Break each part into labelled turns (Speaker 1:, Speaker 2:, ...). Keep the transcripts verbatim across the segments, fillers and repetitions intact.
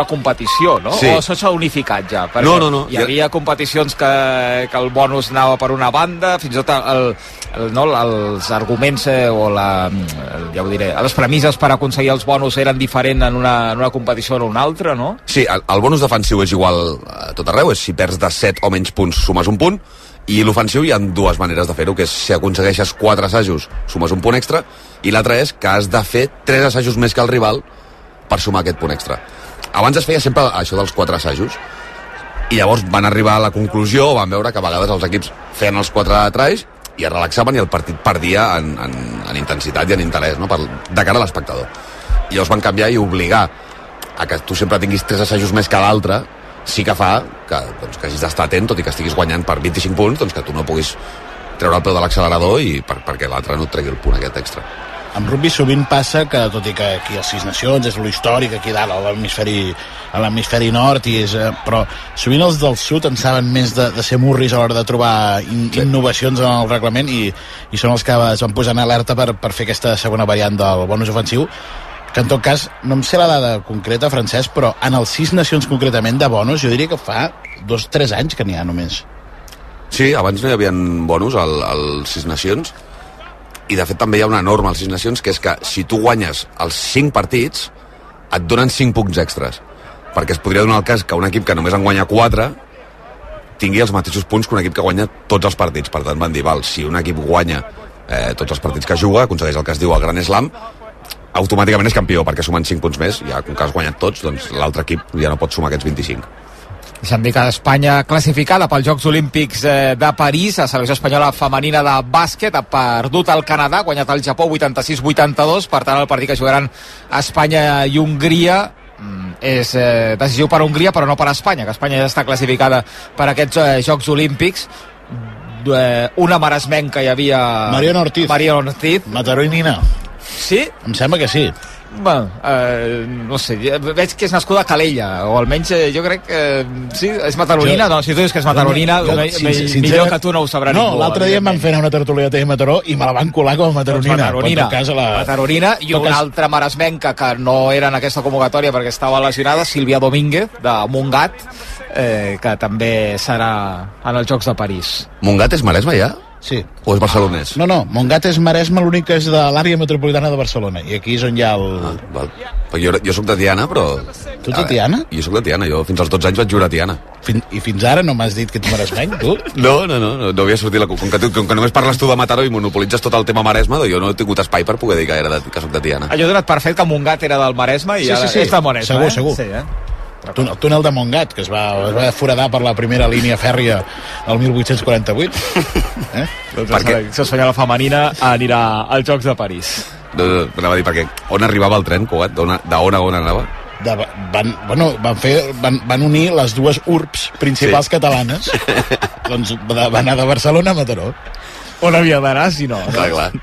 Speaker 1: la competició, no?
Speaker 2: Sí.
Speaker 1: O això s'ha unificat ja? Perquè
Speaker 2: no, no, no.
Speaker 1: Hi havia competicions que, que el bonus anava per una banda, fins i tot el, el, no, els arguments eh, o la, el, ja ho diré, les premisses per aconseguir els bonus eren diferents en una, en una competició o en una altra, no?
Speaker 2: Sí, el, el bonus defensiu és igual a tot arreu, és si perds de set o menys punts sumes un punt, i l'ofensiu hi ha dues maneres de fer-ho, que és si aconsegueixes quatre assajos sumes un punt extra, i l'altra és que has de fer tres assajos més que el rival per sumar aquest punt extra. Abans es feia sempre això dels quatre assajos, i llavors van arribar a la conclusió, o van veure que a vegades els equips feien els quatre tries i es relaxaven i el partit perdia en, en, en intensitat i en interès, no? Per, de cara a l'espectador. I llavors van canviar i obligar a que tu sempre tinguis tres assajos més que l'altre, sí que fa que, doncs, que hagis d'estar atent, tot i que estiguis guanyant per vint-i-cinc punts, doncs que tu no puguis treure el peu de l'accelerador i per, perquè l'altre no et tregui el punt aquest extra.
Speaker 3: En rugby sovint passa que, tot i que aquí a Sis Nacions és lo històric, aquí dalt a l'hemisferi, a l'hemisferi nord, i és, eh, però sovint els del sud en saben més de, de ser murris a l'hora de trobar in, sí. innovacions en el reglament, i, i són els que es van posar en alerta per, per fer aquesta segona variant del bonus ofensiu, que en tot cas, no em sé la dada concreta, Francesc, però en els Sis Nacions concretament de bonus, jo diria que fa dos o tres anys que n'hi ha només.
Speaker 2: Sí, abans no hi havia bonus al, al Sis Nacions, i de fet també hi ha una norma als Sis Nacions, que és que si tu guanyes els cinc partits et donen cinc punts extras, perquè es podria donar el cas que un equip que només en guanya quatre tingui els mateixos punts que un equip que guanya tots els partits. Per tant van dir, val, si un equip guanya eh, tots els partits que juga, aconsegueix el que es diu el Gran Slam, automàticament és campió, perquè sumen cinc punts més, ja com que has guanyat tots, doncs l'altre equip ja no pot sumar aquests vint-i-cinc.
Speaker 1: Deixa'm dir que Espanya classificada pels Jocs Olímpics de París, la selecció espanyola femenina de bàsquet ha perdut al Canadà, ha guanyat el Japó vuitanta-sis vuitanta-dos, per tant el partit que jugaran Espanya i Hongria és eh, decisiu per Hongria però no per Espanya, que Espanya ja està classificada per aquests eh, Jocs Olímpics. Eh, una maresmenca hi havia...
Speaker 3: Mariona Ortiz.
Speaker 1: Mariona Ortiz.
Speaker 3: Mataronina.
Speaker 1: Sí?
Speaker 3: Em sembla que sí.
Speaker 1: Bueno, eh, no sé, veig que és nascuda a Calella, o almenys eh, jo crec que sí, és mataronina, jo, no, si tu dius que és mataronina, no, no, jo, sin, sin, millor que tu no ho sabrà
Speaker 3: no,
Speaker 1: ningú.
Speaker 3: No, l'altre dia em van fer una tertúlia de Mataró i me la van colar com a mataronina.
Speaker 1: Doncs mataronina,
Speaker 3: cas a la...
Speaker 1: mataronina i una cas... altra maresmenca que no era en aquesta convocatòria perquè estava lesionada, Sílvia Domínguez, de Montgat, eh, que també serà en els Jocs de París.
Speaker 2: Montgat és Maresme ja?
Speaker 3: Sí.
Speaker 2: O és barcelonès?
Speaker 3: No, no, Montgat és Maresme, l'únic que és de l'àrea metropolitana de Barcelona, i aquí és on hi ha el...
Speaker 2: Ah, val. Jo, jo soc de Tiana, però...
Speaker 3: Tu ets de Tiana?
Speaker 2: Jo soc de Tiana, jo fins als dotze anys vaig jugar a Tiana.
Speaker 3: Fin... I fins ara no m'has dit que ets maresmenc, tu?
Speaker 2: No, no, no, no, no havia sortit la... Com que, tu, com que només parles tu de Mataró i monopolitzes tot el tema Maresme, jo no he tingut espai per poder dir que, era de, que soc de Tiana.
Speaker 1: Jo he donat per fet que Montgat era del Maresme i
Speaker 3: sí,
Speaker 1: ara
Speaker 3: sí, sí.
Speaker 1: és de Maresme.
Speaker 3: Segur,
Speaker 1: eh?
Speaker 3: segur.
Speaker 1: Sí, eh?
Speaker 3: El túnel de Montgat, que es va, es va foradar per la primera línia fèrria el mil vuit-cents quaranta-vuit. Eh?
Speaker 1: Doncs la selecció espanyola femenina anirà als Jocs de París.
Speaker 2: No, no, anava a dir, perquè on arribava el tren, Cugat? D'on a on anava?
Speaker 3: De, van, bueno, van, fer, van, van unir les dues urbs principals sí. catalanes. Doncs va anar de Barcelona a Mataró.
Speaker 1: On havia d'anar, si no?
Speaker 2: Clar, clar.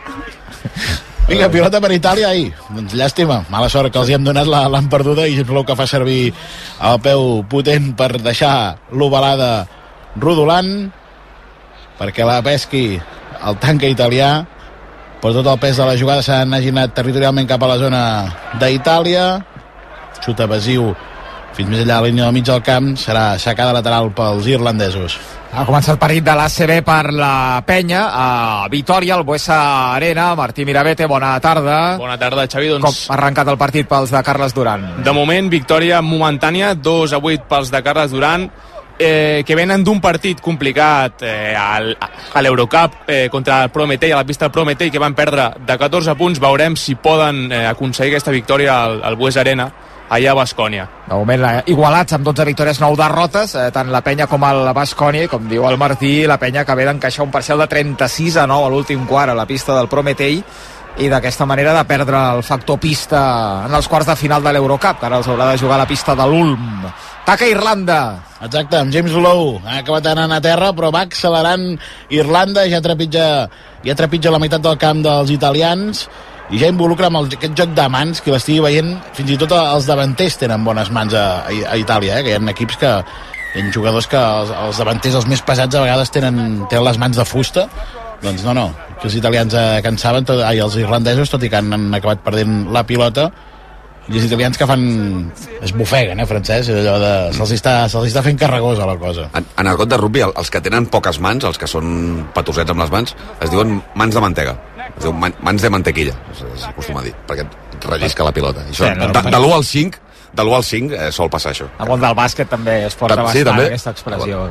Speaker 3: Vinga, pilota per Itàlia ahir. Doncs llàstima, mala sort que els hi hem donat l'han perduda i Plou que fa servir el peu potent per deixar l'ovalada rodolant perquè la pesqui el tanca italià, però tot el pes de la jugada s'ha anat territorialment cap a la zona d'Itàlia. Xut evasiu fins més enllà de la línia del mig del camp, serà aixecada lateral pels irlandesos.
Speaker 1: Ha començat el partit de l'A C B per la Penya a Vitòria, al Buesa Arena. Martí Mirabete, bona tarda.
Speaker 4: Bona tarda, Xavi. Doncs...
Speaker 1: Com ha arrencat el partit pels de Carles Duran?
Speaker 4: De moment, victòria momentània, dos a vuit pels de Carles Duran, eh, que venen d'un partit complicat eh, al, a l'Eurocup eh, contra el Prometei, a la pista del Prometei, que van perdre de catorze punts. Veurem si poden eh, aconseguir aquesta victòria al, al Buesa Arena, allà a Bascònia.
Speaker 1: De moment igualats amb dotze victòries, nou derrotes, eh, tant la Penya com el Bascònia, com diu el Martí, la Penya que ve d'encaixar un parcial de trenta-sis a nou a l'últim quart a la pista del Prometei, i d'aquesta manera de perdre el factor pista en els quarts de final de l'Eurocup, que ara els haurà de jugar a la pista de l'Ulm. Taca Irlanda.
Speaker 3: Exacte, amb James Lowe ha acabat anant a terra, però va accelerant Irlanda, ja trepitja, ja trepitja la meitat del camp dels italians i ja involucra amb el, aquest joc de mans, que l'estigui veient, fins i tot els davanters tenen bones mans a, a, a Itàlia, eh? Que hi ha equips que hi ha jugadors que els, els davanters, els més pesats, a vegades tenen, tenen les mans de fusta. Doncs no, no, que els italians eh, cansaven, tot, ai, els irlandesos, tot i que han, han acabat perdent la pilota, i els italians que fan... es bofeguen, eh, Francesc? Allò de... se'ls està, se'ls està fent carregosa la cosa.
Speaker 2: En, en el got de rugby, el, els que tenen poques mans, els que són patossets amb les mans, es diuen mans de mantega. Es diuen man, mans de mantequilla, s'acostuma a dir, perquè et rellisca la pilota. I això,
Speaker 1: Sí, no,
Speaker 2: de, de l'u al cinc, de l'u al cinc eh, sol passar això.
Speaker 1: Al món del bàsquet també es porta
Speaker 2: Sí,
Speaker 1: bastant
Speaker 2: també.
Speaker 1: aquesta expressió.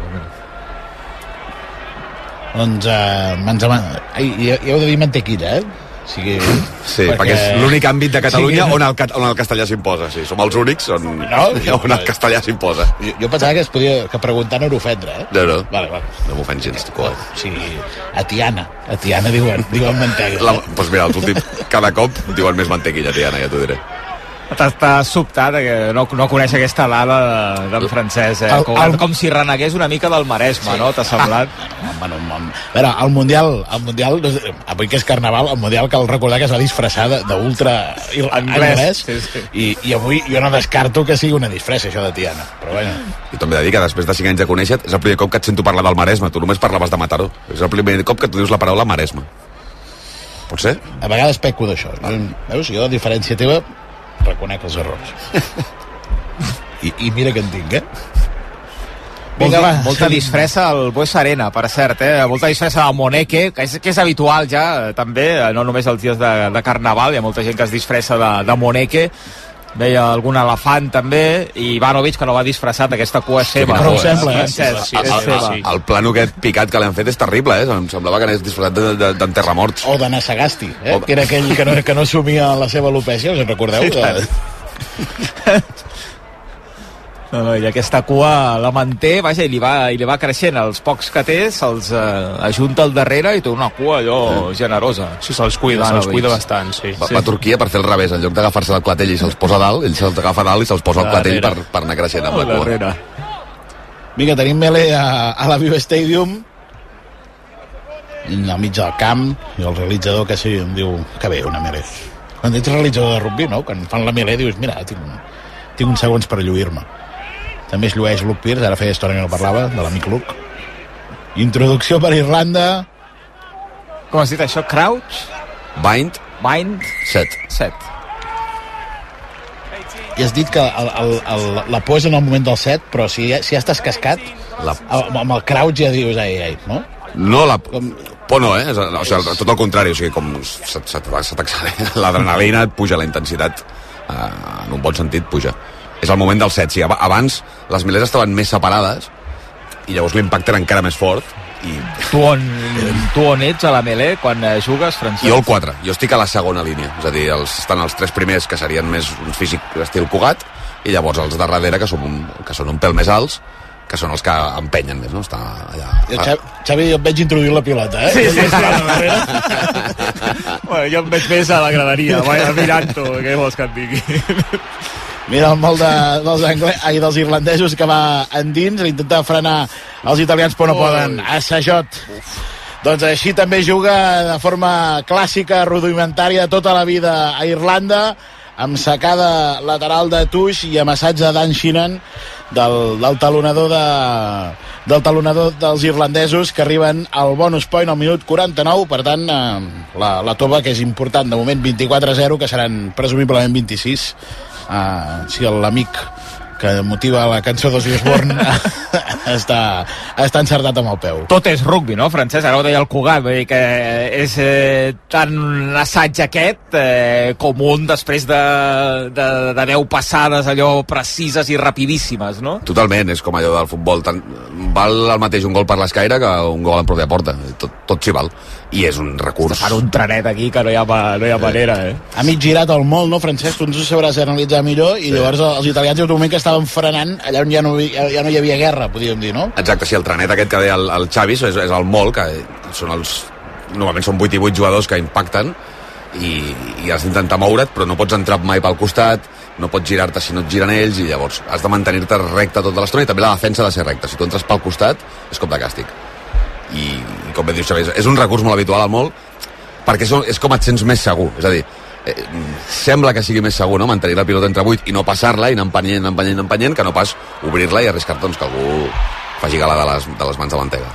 Speaker 3: Doncs, uh, mans de man... Ai, hi, hi heu de dir mantequilla, eh? O sigui,
Speaker 2: Sí, perquè, perquè és l'únic àmbit de Catalunya sí, on, el, on el castellà s'imposa. Sí, som els únics on,
Speaker 3: no,
Speaker 2: on el castellà s'imposa.
Speaker 3: Jo, jo pensava que es podia, que preguntar no era ofendre, eh?
Speaker 2: No, no.
Speaker 3: Vale, vale.
Speaker 2: No m'ofens gens.
Speaker 3: O sigui, a Tiana. A Tiana diuen, diuen mantega.
Speaker 2: La, doncs mira, els últims, cada cop diuen més mantequilla, Tiana, ja t'ho diré.
Speaker 1: T'està sobtat que no, no coneix aquesta dada d'en Francesc, eh?
Speaker 3: El-
Speaker 1: Com,
Speaker 3: el-
Speaker 1: com si renegués una mica del Maresme, sí. No? T'ha semblat?
Speaker 3: Ah, bueno, a veure, el Mundial, el Mundial, avui que és Carnaval, el Mundial cal recordar que es va disfressar de- d'ultra il-
Speaker 1: Anglès,
Speaker 3: anglès,
Speaker 1: sí, sí.
Speaker 3: I, i avui jo no descarto que sigui una disfressa, això de Tiana. Però bueno,
Speaker 2: I també he de dir que després de cinc anys de conèixer és el primer cop que et sento parlar del Maresme. Tu només parlaves de Mataró. És el primer cop que tu dius la paraula Maresme. Pot ser?
Speaker 3: a vegades peco d'això. Veus, jo, a diferència teva, reconec els errors. I, i mira que en tinc, eh?
Speaker 1: Vinga,
Speaker 3: va,
Speaker 1: molta
Speaker 3: seguim.
Speaker 1: disfressa al Bues Arena, per cert, eh? Molta disfressa al Moneque, que és, que és habitual ja, eh, també, eh, no només els dies de, de Carnaval, hi ha molta gent que es disfressa de, de Moneque, veia algun elefant també, i Ivanovic, que no va disfressat, aquesta cua és seva.
Speaker 3: Però ho sembla, eh?
Speaker 1: Francesc,
Speaker 4: Sí, sí,
Speaker 1: és
Speaker 4: sí,
Speaker 1: seva.
Speaker 4: sí.
Speaker 2: El plano aquest picat que li han fet és terrible, eh? Em semblava que anés disfressat de- de- d'enterramorts.
Speaker 3: O de Nassagasti, eh?
Speaker 2: O de-
Speaker 3: Que era aquell que no, que no assumia la seva alopècia, us en recordeu?
Speaker 1: Sí, tant. No, no, i aquesta cua la manté, vaja, i li va, i li va creixent. Els pocs que té se'ls eh, ajunta al darrere i té una cua allò generosa.
Speaker 4: Sí, se'ls cuida,
Speaker 1: Ivanovic.
Speaker 4: se'ls cuida bastant, sí.
Speaker 2: Va, va a Turquia per fer el revés, en lloc d'agafar-se del clatell i se'ls posa a dalt, ell se'ls agafa a dalt i se'ls posa al clatell per, per anar creixent amb la
Speaker 1: Al
Speaker 2: cua.
Speaker 1: darrere.
Speaker 3: Vinga, tenim Mele a, a la Viva Stadium, al mig del camp, i el realitzador que sí, em diu que bé, una Mele. Quan ets realitzador de rugby, no? Quan fan la Mele dius, mira, tinc, tinc uns segons per lluir-me. També es llueix Luke Pierce, ara feia estona que no parlava, de l'amic Luke. Introducció per Irlanda.
Speaker 1: Com has dit això? Crouch?
Speaker 2: Bind,
Speaker 1: Bind?
Speaker 2: set.
Speaker 1: Set.
Speaker 3: I has dit que el, el, el, la por és en el moment del set, però si, ja- si ja estàs cascat,
Speaker 2: La...
Speaker 3: amb, amb el crouch ja dius, ai, ai, no?
Speaker 2: No, la por no, eh? És- O sigui, tot el contrari, o sigui, com se, se, se t'accelera l'adrenalina, et puja la intensitat, eh, en un bon sentit puja. És el moment del set, sí, ab- abans les milers estaven més separades i llavors l'impacte era encara més fort i
Speaker 1: Tu on, tu on ets a la Melé quan eh, jugues, Francesc?
Speaker 2: jo el quatre, jo estic a la segona línia, és a dir, els, estan els tres primers que serien més un físic estil Cugat i llavors els de darrere que són un, que són un pèl més alts, que són els que empenyen més, no? Està allà.
Speaker 3: I el Xavi, Xavi, jo et veig introduir la pilota, eh?
Speaker 1: Sí, sí, sí. Bueno, jo em veig més a la graderia, vaja, mirant-ho, què vols que et digui?
Speaker 3: Mira el molt de, dels, angle... Ai, dels irlandesos que va endins a intentar frenar els italians, però no poden. Assajot. Doncs així també juga de forma clàssica, rudimentària, tota la vida a Irlanda, amb sacada lateral de Tuix i amb assaig de Dan Sheehan, del, del talonador de, del talonador dels irlandesos, que arriben al bonus point al minut quaranta-nou. Per tant, eh, la, la tova, que és important, de moment vint-i-quatre a zero, que seran presumiblement vint-i-sis. Uh, si l'amic que motiva la cançó d'Ozzy Osbourne està, està encertat amb el peu.
Speaker 1: Tot és rugby, no, Francesc? Ara ho deia el Cugat, vull dir que és eh, tan assaig aquest eh, com un després de, de, de deu passades allò precises i rapidíssimes, no?
Speaker 2: Totalment, és com allò del futbol, tant, val el mateix un gol per l'escaire que un gol en pròpia porta, tot, tot s'hi val, i és un recurs.
Speaker 1: Fan un trenet aquí que no hi ha, ma- no hi ha manera, eh?
Speaker 3: Ha mig girat el molt, no, Francesc? Tu ens ho sabràs analitzar millor, i llavors els italians hi ha un moment que estaven frenant allà on ja no, hi- ja no hi havia guerra, podríem dir, no?
Speaker 2: Exacte, sí, el trenet aquest que deia el, el Xavi és, és el molt, que són els, normalment són vuit i vuit jugadors que impacten i, i has d'intentar moure't, però no pots entrar mai pel costat, no pots girar-te si no et giren ells, i llavors has de mantenir-te recte tota l'estona, i també la defensa ha de ser recta. Si tu entres pel costat és cop de càstig, i, i com bé dius Xavi, és, és un recurs molt habitual al molt, perquè és, és com et sents més segur, és a dir, eh, sembla que sigui més segur, no?, mantenir la pilota entre vuit i no passar-la, i anar empenyent, empenyent, empenyent, que no pas obrir-la i arriscar-te doncs, que algú faci gala de les, de les mans de mantega.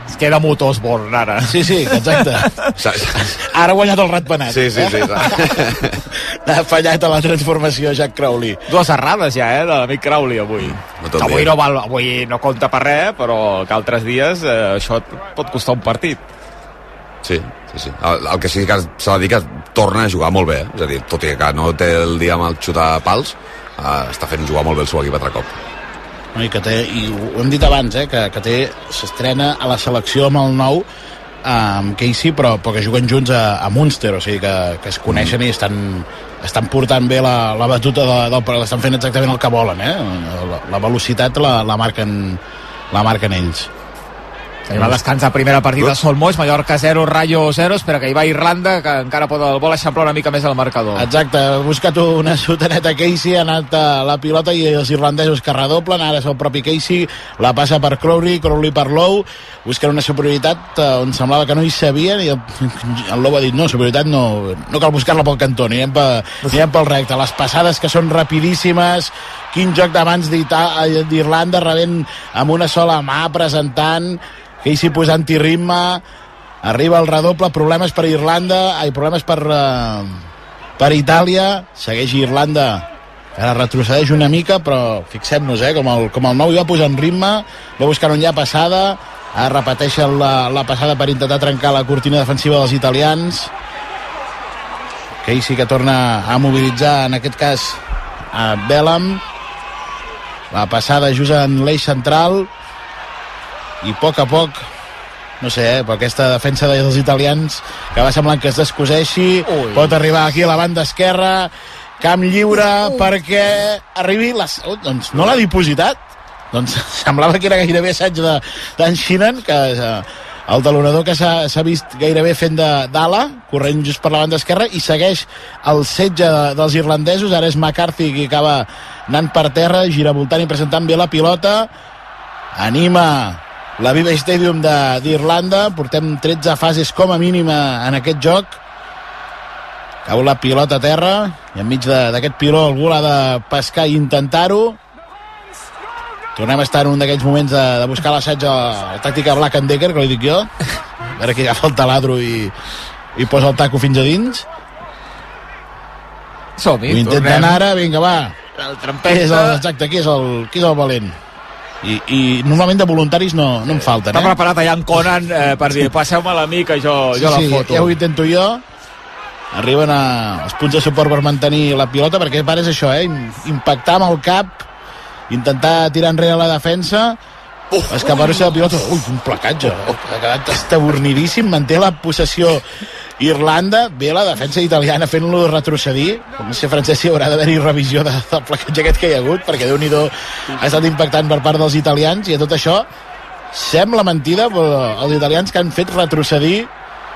Speaker 1: Es queda Motosborn, ara.
Speaker 3: Sí, sí, exacte. Ara ha guanyat el ratpenat.
Speaker 2: Sí, sí, sí.
Speaker 3: Ha fallat a la transformació Jack Crowley.
Speaker 1: Dues errades ja, eh, de l'amic Crowley avui.
Speaker 2: No tot
Speaker 1: avui,
Speaker 2: bé.
Speaker 1: no val, avui no compta per res, però que altres dies eh, això et pot costar un partit.
Speaker 2: Sí, sí, sí. El, el que sí que s'ha de dir que torna a jugar molt bé, eh? És a dir, tot i que no té el dia amb el xutar pals, eh, està fent jugar molt bé el seu equip altre cop.
Speaker 3: I, que té, i ho hem dit abans, eh, que, que té s'estrena a la selecció amb el nou amb Casey, però, però que juguen junts a, a Munster, o sigui que, que es coneixen mm. i estan, estan portant bé la, la batuta de, del, estan fent exactament el que volen, eh? la, la velocitat la, la, marquen, la marquen ells.
Speaker 1: Ahir va descansar primera partida a Solmoix, Mallorca zero, Rayo zero, espera que hi va Irlanda, que encara pot, el vol eixamplar una mica més el marcador.
Speaker 3: Exacte, ha buscat una sotaneta Casey, ha anat a la pilota i els irlandesos que redoblen, ara és el propi Casey, la passa per Crowley, Crowley per Lowe, busquen una superioritat on semblava que no hi sabien i el, el Lowe ha dit no, superioritat no, no cal buscar-la pel cantó, anirem, pe, anirem pel recte, les passades que són rapidíssimes, quin joc de mans d'Irlanda rebent amb una sola mà, presentant Casey posant-hi ritme, arriba el redoble, problemes per Irlanda, ai, problemes per, uh, per Itàlia, segueix Irlanda, ara retrocedeix una mica, però fixem-nos, eh, com el, com el nou hi va posant ritme, va buscar on hi ha passada, ara repeteix la, la passada per intentar trencar la cortina defensiva dels italians, Casey que torna a mobilitzar, en aquest cas, a Belham, la passada just en l'eix central, i a poc a poc no sé, eh, però aquesta defensa dels italians que va semblant que es descoseixi Ui. Pot arribar aquí a la banda esquerra, camp lliure Ui. Perquè arribi les... Oh, doncs no l'ha dipositat, doncs semblava que era gairebé assaig d'en Sheehan, que eh, el talonador que s'ha vist gairebé fent d'ala, corrent just per la banda esquerra, i segueix el setge dels irlandesos. Ara és McCarthy qui acaba anant per terra, giravoltant i presentant bé la pilota, anima la Viva Stadium d'Irlanda, portem tretze fases com a mínima en aquest joc, cau la pilota a terra i enmig d'aquest piló algú l'ha de pescar i intentar-ho. Tornem a estar en un d'aquells moments de, de buscar l'assaig a la tàctica Black and Decker, que li dic jo, a veure qui agafa el taladro i, i posa el taco fins a dins.
Speaker 1: Som-hi,
Speaker 3: ho intenten tornem. Ara, vinga va,
Speaker 1: el trampeta.
Speaker 3: Qui és el, exacte, qui és el, qui és el valent? I, i normalment de voluntaris no, no en falten,
Speaker 1: eh? Està preparat allà en Conan eh, per dir, passeu-me la mica, jo,
Speaker 3: sí,
Speaker 1: jo la
Speaker 3: sí,
Speaker 1: foto.
Speaker 3: Ja ho intento jo. Arriben a, els punts de suport per mantenir la pilota, perquè a part és això, eh? Impactar amb el cap, intentar tirar enrere la defensa, uh, escapar-se de la pilota. Ui, un placatge. Uh, ha quedat estabornidíssim, manté la possessió Irlanda, bé la defensa italiana fent-lo retrocedir. No sé, Francesc, si haurà d'haver-hi revisió de, del placatge aquest que hi ha hagut, perquè Déu-n'hi-do ha estat impactant per part dels italians, i a tot això sembla mentida, però els italians que han fet retrocedir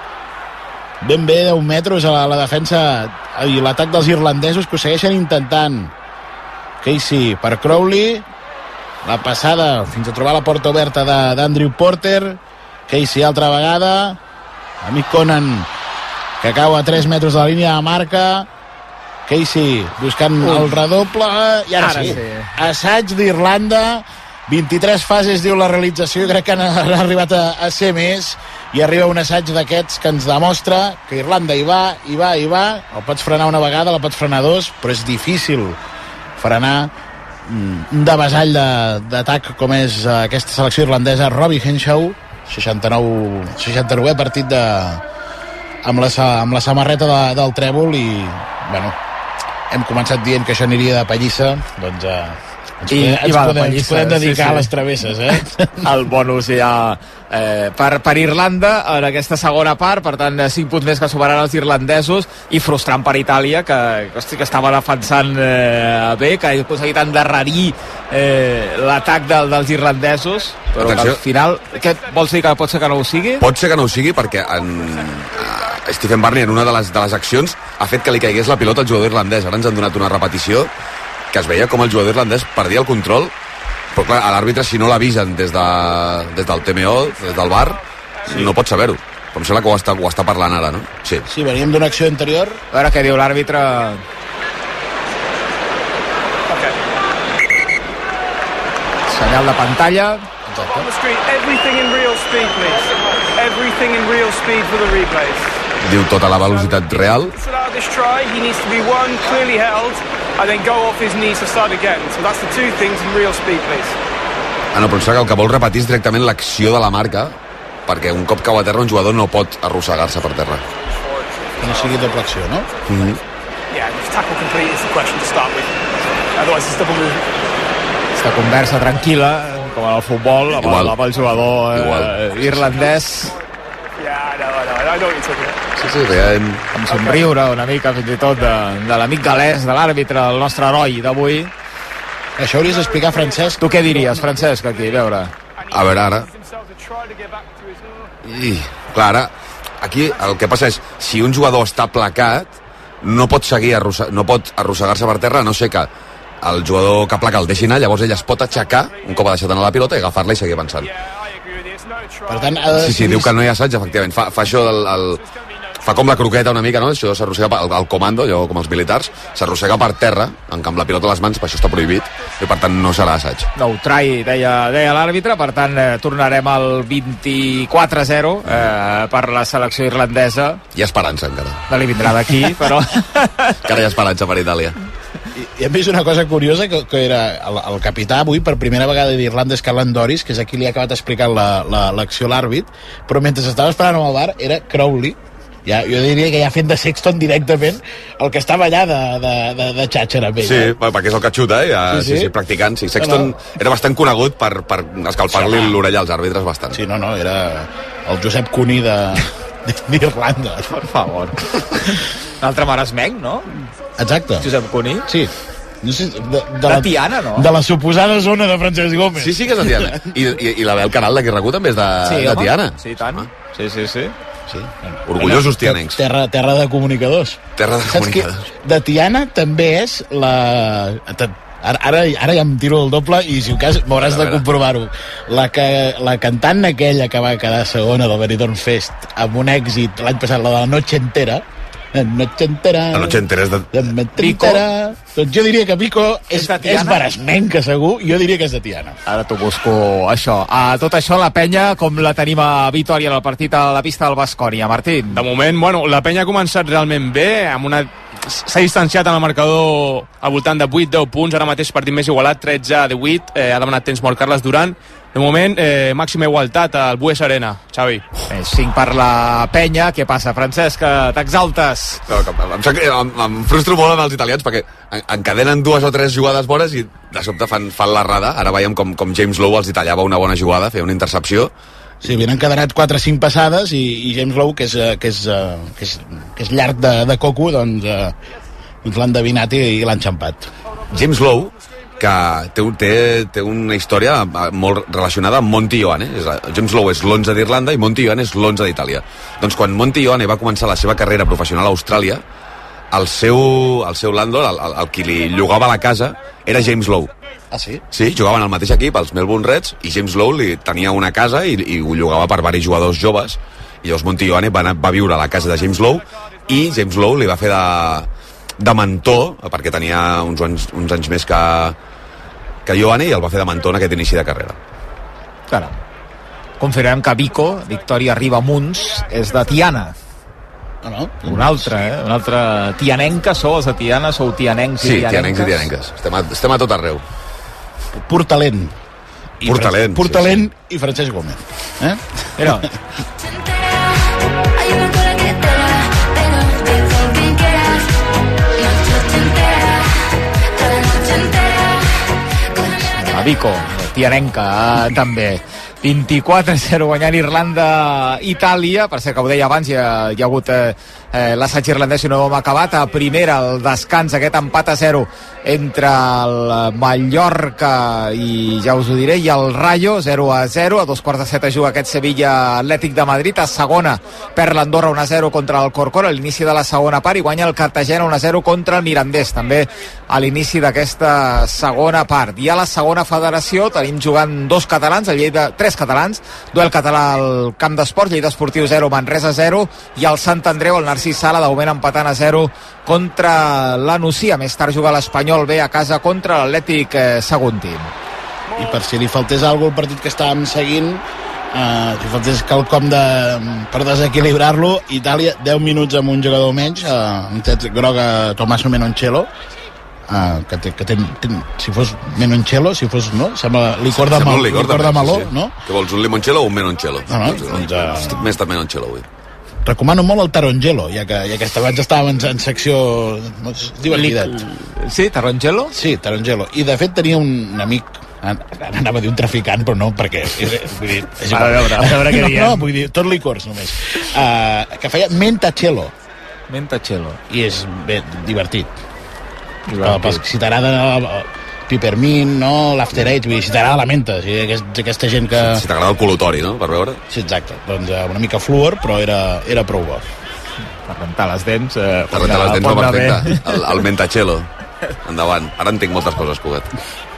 Speaker 3: ben bé deu metres a la, a la defensa i l'atac dels irlandesos, que ho segueixen intentant. Casey per Crowley, la passada fins a trobar la porta oberta d'Andrew Porter. Casey altra vegada, amic Conan que cau a tres metres de la línia de marca. Casey buscant uh. el redoble i ara, ara sí, sí. Assaig d'Irlanda, vint-i-tres fases diu la realització, i crec que han, han arribat a, a ser més, i arriba un assaig d'aquests que ens demostra que Irlanda hi va, hi va, hi va, el pots frenar una vegada, la pots frenar dos, però és difícil frenar un devessall d'atac com és aquesta selecció irlandesa. Robbie Henshaw, seixanta-nou, seixanta-nouè partit de, amb, la, amb la samarreta de, del Trèvol, i bueno, hem començat dient que això aniria de pallissa, doncs eh, ens, I, podem, ens, podem, pallissa, ens podem dedicar sí, sí. a les travesses, eh?
Speaker 1: El bonus ja eh, per, per Irlanda en aquesta segona part, per tant cinc punts més que superaran els irlandesos, i frustrant per Itàlia, que, hosti, que estava defensant eh, bé, que ha aconseguit endarrerir eh, l'atac de, dels irlandesos, però que al final què, vols dir que pot ser que no ho sigui?
Speaker 2: Pot ser que no ho sigui, perquè en, uh, Stephen Barney en una de les, de les accions ha fet que li caigués la pilota al jugador irlandès. Ara ens han donat una repetició que es veia com el jugador irlandès perdia el control, però clar, a l'àrbitre, si no l'avisen des, de, des del T M O, des del V A R, sí. no pot saber-ho. Com sembla que ho està, ho està parlant ara, no? Sí,
Speaker 3: sí, veníem d'una acció anterior.
Speaker 1: A veure què diu l'àrbitre. Senyal de pantalla.
Speaker 5: On the screen, everything in real speed, please. Everything in real speed for the replays.
Speaker 2: Diu tota la velocitat real.
Speaker 5: To allow this try, he needs to be one, clearly held, and then go off his knees to start again. So that's the two things in real speed, please.
Speaker 2: Ah, no, però que el que vol repetir és directament l'acció de la marca, perquè un cop cau a terra un jugador no pot arrossegar-se per terra.
Speaker 3: Que no sigui doble acció, no?
Speaker 2: Mm-hmm.
Speaker 5: Yeah, if tackle complete is the question to start with. Otherwise it's double movement.
Speaker 1: Aquesta conversa tranquil·la, com en el futbol, amb, el, amb el jugador eh, irlandès.
Speaker 5: Yeah, I know, I know, I know what you're talking about.
Speaker 2: Sí, sí, veiem...
Speaker 1: Amb somriure una mica, fins i tot, de, de l'amic galès, de l'àrbitre, el nostre heroi d'avui.
Speaker 3: Això hauries d'explicar, Francesc.
Speaker 1: Tu què diries, Francesc, aquí, a veure?
Speaker 2: A veure, ara... I, clar, ara, aquí el que passa és, si un jugador està placat, no pot seguir arrosseg... no pot arrossegar-se per terra, a no sé que el jugador que placa el deixi anar, llavors ell es pot aixecar un cop ha deixat anar la pilota i agafar-la i seguir avançant.
Speaker 3: Per tant, ha de
Speaker 2: Sí, sí, diu que no hi ha assaig, efectivament. Fa, fa això del... El, fa com la croqueta una mica, no? Això s'arrossega el, el comando, allò com els militars, s'arrossega per terra, amb la pilota a les mans, per això està prohibit, i per tant no serà assaig.
Speaker 1: No ho trai, deia, deia l'àrbitre, per tant eh, tornarem al vint-i-quatre a zero eh, per la selecció irlandesa.
Speaker 2: Hi ha esperança encara.
Speaker 1: No li vindrà d'aquí, però...
Speaker 2: Encara hi ha esperança per Itàlia.
Speaker 3: I, i hem vist una cosa curiosa, que, que era el, el capità avui, per primera vegada d'Irlanda, és Calan Doris, que és aquí li ha acabat explicant l'acció la, la, l'àrbit, però mentre estava esperant amb el bar era Crowley, ja, jo diria que ja fent de Sexton directament el que estava allà de, de, de, de xatxer amb ell.
Speaker 2: Sí,
Speaker 3: eh?
Speaker 2: perquè és el que xuta, eh? Ja, sí, sí. Sí, sí, practicant. Sí. Sexton no, no. Era bastant conegut per, per escalfar-li sí, l'orella als àrbitres bastant.
Speaker 3: Sí, no, no, era el Josep Cuní de, d'Irlanda.
Speaker 1: Per favor. Un altre maresmenc, no?
Speaker 3: Exacte.
Speaker 1: Josep Cuní?
Speaker 3: Sí. No sé, de, de,
Speaker 1: de
Speaker 3: la,
Speaker 1: Tiana, no?
Speaker 3: De la suposada zona de Francesc Gómez.
Speaker 2: Sí, sí que és de Tiana. I, i, i la veu canal de qui recut també és de,
Speaker 1: sí,
Speaker 2: de
Speaker 1: home.
Speaker 2: Tiana.
Speaker 1: Sí, tant. Ah. Sí, sí, sí.
Speaker 3: Sí.
Speaker 2: Orgullosos tianencs.
Speaker 3: Terra, terra de comunicadors.
Speaker 2: Terra de
Speaker 3: Saps
Speaker 2: comunicadors.
Speaker 3: Que de Tiana també és la... Ara, ara, ara ja em tiro el doble i si ho cas m'hauràs de comprovar-ho. La, que, la cantant aquella que va quedar segona del Benidorm Fest amb un èxit l'any passat, la de la Noche Entera, La Noche Entera...
Speaker 2: La Noche Entera és de...
Speaker 3: La Noche Entera... Doncs jo diria que Vico és, és, és maresmenca, segur. Jo diria que és de Tiana.
Speaker 1: Ara t'ho busco, això. A tot això, la penya, com la tenim a Vitòria en el partit a la pista del Baskonia, Martín?
Speaker 4: De moment, bueno, la penya ha començat realment bé, amb una... s'ha distanciat en el marcador al voltant de vuit deu punts, ara mateix partit més igualat, tretze a divuit, eh, ha demanat temps mort Carles Duran. De moment, eh, màxima igualtat al Bues Arena, Xavi.
Speaker 1: Eh, cinc per la penya. Què passa, Francesc? T'exaltes?
Speaker 2: No, em, em, em frustro molt amb els italians perquè encadenen dues o tres jugades bones i de sobte fan, fan l'errada. Ara veiem com, com James Lowe els tallava una bona jugada, feia una intercepció.
Speaker 3: Sí, havien encadenat quatre o cinc passades i, i James Lowe, que és, que és, que és, que és llarg de, de coco, doncs, doncs l'han endevinat i, i l'han xampat.
Speaker 2: James Lowe, que té, té, té una història molt relacionada amb Monty Ioane. James Lowe és l'onze d'Irlanda i Monty Ioane és l'onze d'Itàlia. Doncs quan Monty Ioane va començar la seva carrera professional a Austràlia, el seu, el seu landlord, el, el, el qui li llogava la casa, era James Lowe.
Speaker 3: Ah, sí?
Speaker 2: Sí, jugaven al mateix equip, els Melbourne Reds, i James Lowe li tenia una casa i, i ho llogava per varis jugadors joves, i llavors Monty Ioane va, anar, va viure a la casa de James Lowe, i James Lowe li va fer de, de mentor, perquè tenia uns, uns, uns anys més que, que Ioane, i el va fer de mentor en aquest inici de carrera.
Speaker 1: Caram. Confirmem que Vico, Victòria Ribamuns, és de Tiana.
Speaker 3: No, no.
Speaker 1: Un altre, eh? Un altre tianenca, sou els de Tiana, sou tianencs
Speaker 2: sí,
Speaker 1: i tianenques. Sí,
Speaker 2: tianencs i tianenques. Estem a, estem a tot arreu.
Speaker 3: Pur talent.
Speaker 2: I Pur talent.
Speaker 3: Pur
Speaker 2: sí,
Speaker 3: talent
Speaker 2: sí.
Speaker 3: I Francesc Gómez. Eh?
Speaker 1: Mira. A Vico, tianenca, també. vint-i-quatre a zero guanyant Irlanda-Itàlia. Per ser que ho deia abans, hi ha, hi ha hagut eh, eh, l'assaig irlandès i no hem acabat. A primera, el descans, aquest empat a zero entre el Mallorca i ja us ho diré, i el Rayo, zero a zero. A dos quarts de set es juga aquest Sevilla Atlètic de Madrid. A segona perd l'Andorra un a zero contra el Corcón a l'inici de la segona part i guanya el Cartagena un a zero contra el Mirandés, també a l'inici d'aquesta segona part. I a la segona federació tenim jugant dos catalans, el Lleida, tres catalans, duel català al Camp d'Esports, Lleida Esportiu zero, Manresa zero, i el Sant Andreu, el Narcís Sala, de moment empatant a zero contra la Nucia. Més tard juga l'Espanyol B a casa contra l'Atlètic eh, Saguntín.
Speaker 3: i per si li faltés alguna cosa al partit que estàvem seguint, uh, si faltés quelcom de, per desequilibrar-lo, Itàlia deu minuts amb un jugador menys, uh, un tret groga Tommaso Menoncello, uh, que, té, que té, té, si fos Menoncello, si fos, no? Sembla licor de, mal, licor de, de meló, sí, sí. No?
Speaker 2: Què vols, un limoncello o un Menoncello?
Speaker 3: No, no, doncs, uh...
Speaker 2: Estic més de Menoncello avui.
Speaker 3: Recomano molt el Tarongelo, ja que, ja que abans estàvem en, en secció divertidat.
Speaker 1: Sí, Tarongelo?
Speaker 3: Sí, Tarongelo. I de fet tenia un, un amic, anava a dir un traficant, però no, perquè vull dir, és
Speaker 1: a veure, a veure què
Speaker 3: no,
Speaker 1: diem.
Speaker 3: no, vull dir, tot licors només. Uh, que feia Mentacello.
Speaker 1: Mentacello.
Speaker 3: I és bé, divertit.
Speaker 1: divertit.
Speaker 3: Si t'agrada Peppermint, no? l'After Eight, vull dir, si t'agrada la menta, si aquest, aquesta gent que...
Speaker 2: Si t'agrada el col·lutori, no?, per veure.
Speaker 3: Sí, exacte. Doncs una mica fluor, però era, era prou bo.
Speaker 1: Per rentar les dents... Eh,
Speaker 2: per rentar les dents va perfecte. El, el Mentacello. Endavant. Ara entenc moltes coses, Cugat.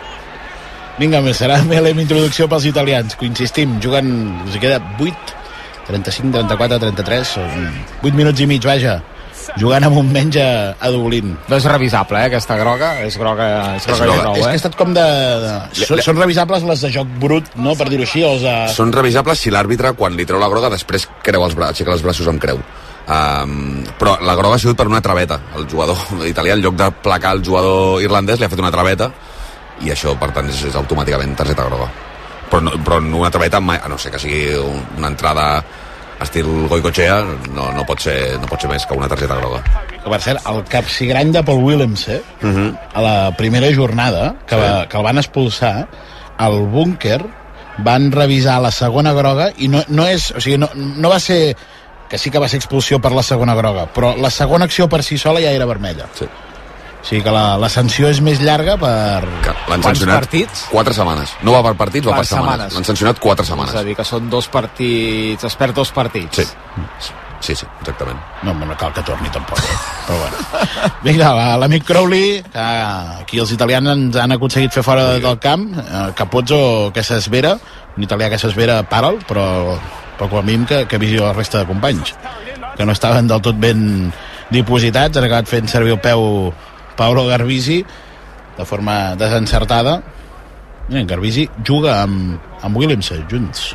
Speaker 3: Vinga, més serà més la introducció pels italians. Insistim, juguen... Els queda vuit, trenta-cinc, trenta-quatre, trenta-tres... vuit minuts i mig, vaja. Jugant amb un menys a, a Dublín.
Speaker 1: No és revisable, eh, aquesta groga. És groga, és groga, és groga. Prou,
Speaker 3: eh? És que ha estat com de... de... Són,
Speaker 2: le...
Speaker 3: són revisables les de joc brut, no?, per dir-ho així. Els de...
Speaker 2: Són revisables si l'àrbitre, quan li treu la groga, després creu els braços, aixeca els braços amb creu. Um, però la groga ha sigut per una traveta. El jugador italià, en lloc de placar el jugador irlandès, li ha fet una traveta, i això, per tant, és, és automàticament targeta groga. Però no, però no una traveta, mai, a no ser que sigui una entrada estil Goicoechea, no, no, pot ser, no pot ser més que una targeta groga.
Speaker 3: Que per cert, el capsigrany de Paul Willems, eh? Uh -huh. A la primera jornada, que, sí. va, que el van expulsar, al búnquer van revisar la segona groga i no, no és... O sigui, no, no va ser... Que sí que va ser expulsió per la segona groga, però la segona acció per si sola ja era vermella.
Speaker 2: Sí.
Speaker 3: O sigui que la, la sanció és més llarga per...
Speaker 2: L'han sancionat
Speaker 1: partits?
Speaker 2: Quatre setmanes. No va per partits, va per,
Speaker 1: per
Speaker 2: setmanes. setmanes. L'han sancionat quatre setmanes.
Speaker 1: És a dir, que són dos partits... Es perd dos partits.
Speaker 2: Sí, sí, sí, exactament.
Speaker 3: No, no cal que torni tampoc, eh? Però bueno. Vinga, l'amic Crowley, que aquí els italians ens han aconseguit fer fora del camp. Capozzo, que s'esvera, un italià que s'esvera para'l, però, però com a mínim que, que vigi la resta de companys, que no estaven del tot ben dipositats, han acabat fent servir el peu Paolo Garbisi de forma desencertada. Mira, Garbisi juga amb, amb Williamson junts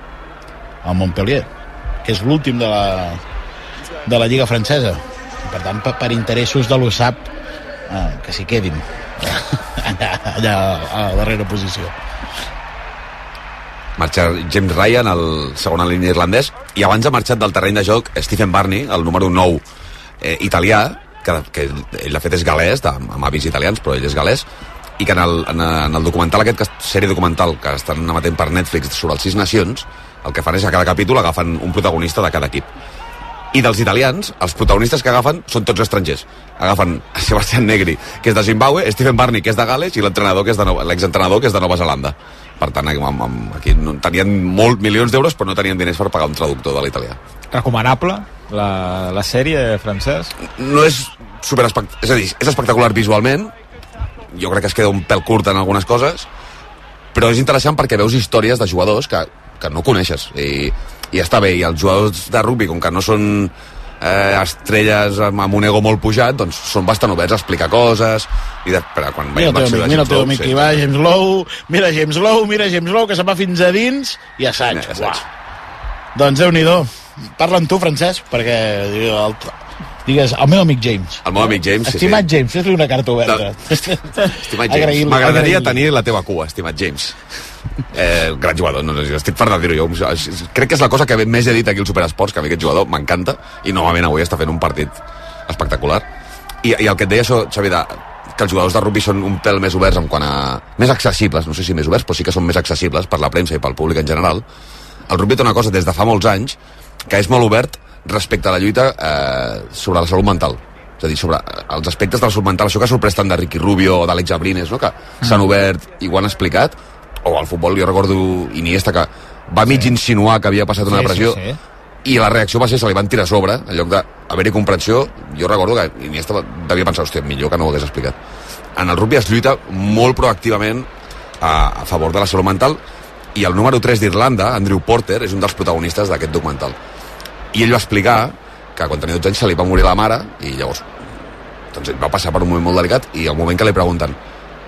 Speaker 3: al Montpellier, que és l'últim de la de la Lliga Francesa. Per tant, per, per interessos de l'U S A P, eh, que s'hi quedin allà, allà a la darrera posició.
Speaker 2: Marxa James Ryan, el segona línia irlandès, i abans ha marxat del terreny de joc Stephen Barney, el número nou eh, italià, que, que ell de fet és galès, de, amb avis italians, però ell és galès, i que en el, en, en el documental aquest, que, sèrie documental que estan emetent per Netflix sobre els Sis Nacions, el que fan és a cada capítol agafen un protagonista de cada equip. I dels italians, els protagonistes que agafen són tots estrangers. Agafen Sebastián Negri, que és de Zimbabue, Stephen Barney, que és de Gales, i l'entrenador que és de Nova, l'exentrenador, que és de Nova Zelanda. Per tant, amb, amb, aquí no, tenien molt milions d'euros, però no tenien diners per pagar un traductor de l'italià.
Speaker 1: Recomanable, la, la sèrie, Francesc?
Speaker 2: No és super espect... és a dir, és espectacular visualment, jo crec que es queda un pèl curt en algunes coses, però és interessant perquè veus històries de jugadors que, que no coneixes, i, i està bé, i els jugadors de rugby, com que no són eh, estrelles amb, amb un ego molt pujat, doncs són bastant oberts a explicar coses, i de, però quan
Speaker 3: mira el teu amic, mira el teu amic que va, James Lowe, mira James Lowe, mira James Lowe, que se'n va fins a dins, i assaig.
Speaker 2: Ja, assaig.
Speaker 3: Doncs Déu-n'hi-do. Parla amb tu, Francesc, perquè el, digues, el meu amic James.
Speaker 2: El meu amic James, sí,
Speaker 3: estimat
Speaker 2: sí.
Speaker 3: James, fes-li una carta oberta.
Speaker 2: No. Estimat James, m'agradaria tenir la teva cua, estimat James. Eh, gran jugador, no, no, estic fart de dir-ho jo. Crec que és la cosa que més he dit aquí al Superesports, que a mi aquest jugador m'encanta, i novament avui està fent un partit espectacular. I, i el que et deia això, Xavi, de, que els jugadors de rugby són un pèl més oberts en quant a... més accessibles, no sé si més oberts, però sí que són més accessibles per la premsa i pel públic en general. El rugby té una cosa des de fa molts anys que és molt obert respecte a la lluita eh, sobre la salut mental. És a dir, sobre els aspectes de la salut mental, això que ha sorprès tant de Ricky Rubio o d'Àlex Abrines, no? Que mm. s'han obert i ho han explicat, o al futbol jo recordo Iniesta, que va mig sí. insinuar que havia passat una
Speaker 1: sí,
Speaker 2: depressió,
Speaker 1: sí, sí.
Speaker 2: i la reacció va ser se li van tirar a sobre, en lloc d'haver-hi comprensió. Jo recordo que Iniesta devia pensar, hòstia, millor que no ho hagués explicat. En el rugby es lluita molt proactivament a, a favor de la salut mental, i el número tres d'Irlanda, Andrew Porter, és un dels protagonistes d'aquest documental. I ell va explicar que quan tenia dotze anys se li va morir la mare, i llavors doncs ell va passar per un moment molt delicat, i al moment que li pregunten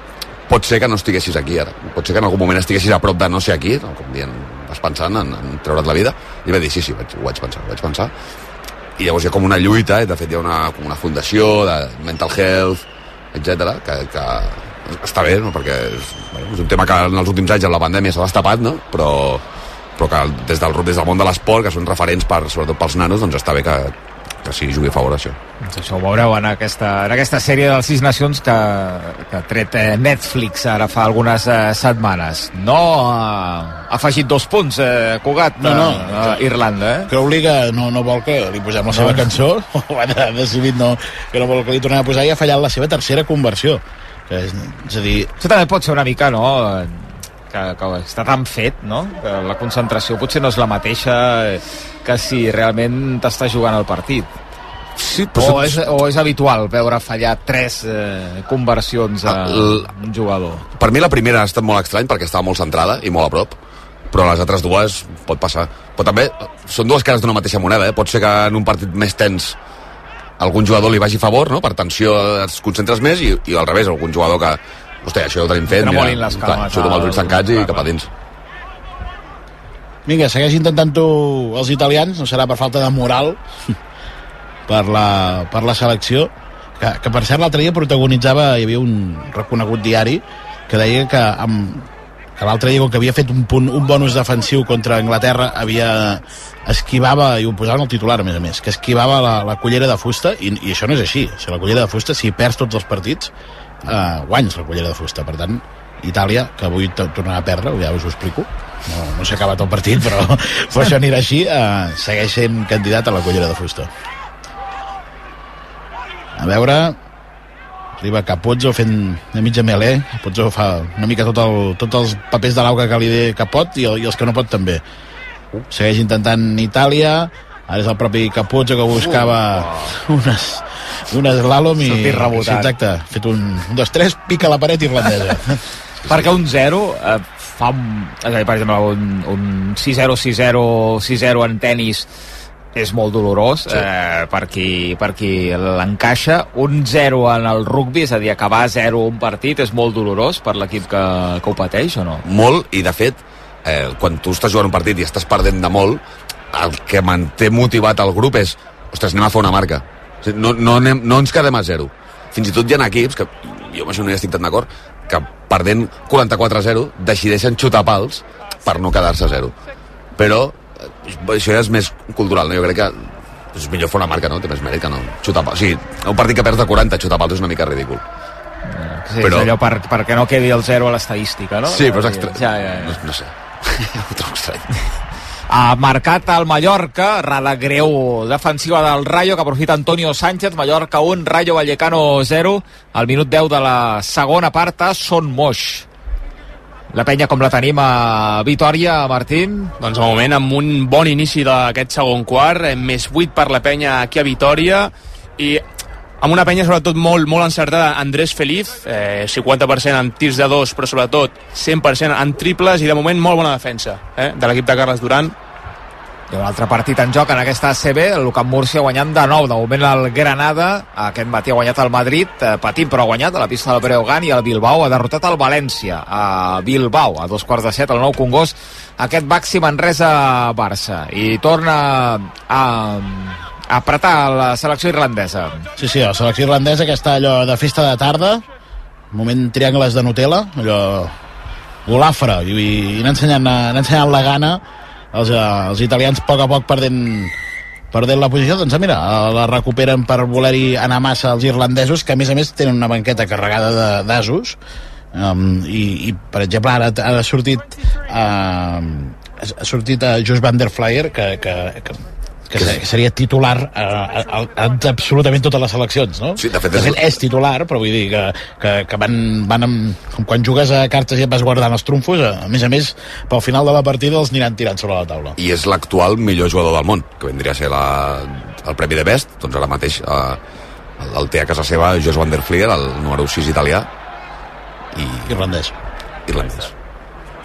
Speaker 2: pot ser que no estiguessis aquí ara, pot ser que en algun moment estiguessis a prop de no ser aquí, no? Com dient, vas pensant en, en treure't la vida, i va dir, sí, sí, vaig, ho vaig pensar, ho vaig pensar, i llavors hi ha com una lluita, i de fet hi ha una, com una fundació de mental health, etcètera, que, que està bé, no? Perquè és, bueno, és un tema que en els últims anys amb la pandèmia s'ha destapat, no? Però, però que des del, des del món de l'esport, que són referents per, sobretot pels nanos, doncs està bé que, que sí, jugui a favor d'això.
Speaker 1: Doncs això ho veureu en aquesta, en aquesta sèrie dels Sis Nacions que, que ha tret eh, Netflix ara fa algunes eh, setmanes. No ha afegit dos punts, eh, Cugat, no, no, a, a Irlanda, eh?
Speaker 3: Crowley que no, no vol que li posem la seva no. cançó, ho ha decidit no, que no vol que li tornem a posar, i ha fallat la seva tercera conversió. Que és, és a dir...
Speaker 1: Això també pot ser una mica, no?, que, que està tan fet, no?, que la concentració potser no és la mateixa que si realment t'està jugant el partit.
Speaker 2: Sí,
Speaker 1: però o, és, o és habitual veure fallar tres eh, conversions a el... un jugador.
Speaker 2: Per mi la primera ha estat molt estrany perquè estava molt centrada i molt a prop, però les altres dues pot passar. Però també són dues cares d'una mateixa moneda, eh? Pot ser que en un partit més tens algun jugador li vagi a favor, no? Per tensió es concentres més, i, i al revés, algun jugador que, hosti, això ja ho tenim fet, mira, clar, xuto amb els ulls tancats i cap a dins.
Speaker 3: Vinga, segueix intentant-ho els italians, no serà per falta de moral per la, per la selecció, que, que per cert l'altre dia protagonitzava, hi havia un reconegut diari que deia que amb que l'altre dia, com que havia fet un, punt, un bonus defensiu contra Anglaterra, havia esquivava, i ho posaven al titular a més a més, que esquivava la, la cullera de fusta, i, i això no és així. O sigui, la cullera de fusta, si perds tots els partits, eh, guanyes la cullera de fusta. Per tant, Itàlia, que avui tornarà a perdre, ja us ho explico, no, no s'ha acabat el partit, però, però això anirà així, eh, segueix sent candidat a la cullera de fusta. A veure... Arriba Capozzo fent de mitja melé. Capozzo fa una mica tot el, tots els papers de l'auca que li té que pot, i, i els que no pot també. Segueix intentant Itàlia. Ara és el propi Capozzo que buscava unes, unes slalom i...
Speaker 1: Sí,
Speaker 3: exacte, ha fet un, un, dos, tres, pica la paret irlandesa.
Speaker 1: Perquè un zero eh, fa un, és a dir, per exemple, un, un sis zero, sis zero, sis zero en tennis és molt dolorós, sí. eh, per qui, per qui l'encaixa. Un zero en el rugby, és a dir, acabar zero un partit, és molt dolorós per l'equip que, que ho pateix, o no?
Speaker 2: Molt, i de fet, eh, quan tu estàs jugant un partit i estàs perdent de molt, el que manté motivat el grup és, ostres, anem a fer una marca. O sigui, no, no, anem, no ens quedem a zero. Fins i tot hi ha equips, que jo amb això no hi estic tan d'acord, que perdent quaranta-quatre a zero decideixen xutar pals per no quedar-se a zero. Però això ja és més cultural, no? Jo crec que és millor fer una marca, no? Té més mèrit que no xutar pals. O sigui, un partit que perds de quaranta xutar pals és una mica ridícul.
Speaker 1: Sí, però... és allò per, perquè no quedi el zero a l'estadística, no?
Speaker 2: Sí, però és estrany.
Speaker 1: Ja, ja, ja.
Speaker 2: No, no sé. Ho trobo estrany.
Speaker 1: Ha marcat el Mallorca, rada greu defensiva del Rayo, que aprofita Antonio Sánchez. Mallorca un, Rayo Vallecano zero. Al minut deu de la segona part a Son Moix. La penya com la tenim a Vitòria, Martín?
Speaker 4: Doncs al moment amb un bon inici d'aquest segon quart, més vuit per la penya aquí a Vitòria, i amb una penya sobretot molt, molt encertada. Andrés Feliz, eh, cinquanta per cent en tirs de dos, però sobretot cent per cent en triples, i de moment molt bona defensa eh, de l'equip de Carles Duran.
Speaker 1: Hi ha un altre partit en joc en aquesta A C B, el Camp Múrcia guanyant de nou. De moment el Granada, aquest matí ha guanyat el Madrid, eh, patint però ha guanyat a la pista del Breogán, i el Bilbao ha derrotat el València a Bilbao, a dos quarts de set, al Nou Congost, aquest Baxi Manresa-Barça. I torna a, a apretar la selecció irlandesa.
Speaker 3: Sí, sí, la selecció irlandesa, que està allò de festa de tarda, moment triangles de Nutella, allò golafre, i, i anar ensenyant, anar ensenyant la gana. Els, els italians a poc a poc perdent, perdent la posició, doncs mira, la recuperen per voler-hi anar massa els irlandesos, que a més a més tenen una banqueta carregada d'asos, um, i, i per exemple ara ha sortit uh, ha sortit a Josh Van der Flier, que, que, que que seria titular a, a, a absolutament totes les seleccions, no?
Speaker 2: Sí, de fet,
Speaker 3: de fet és titular, però vull dir que, que, que van, van amb, quan jugues a cartes i et vas guardant els trumfos, a més a més, pel final de la partida els aniran tirant sobre la taula.
Speaker 2: I és l'actual millor jugador del món, que vindria a ser la, el premi de Best, doncs ara mateix eh, el, el té a casa seva Josh Van der Flier, el número sis italià, i...
Speaker 3: Irlandès.
Speaker 2: Irlandès.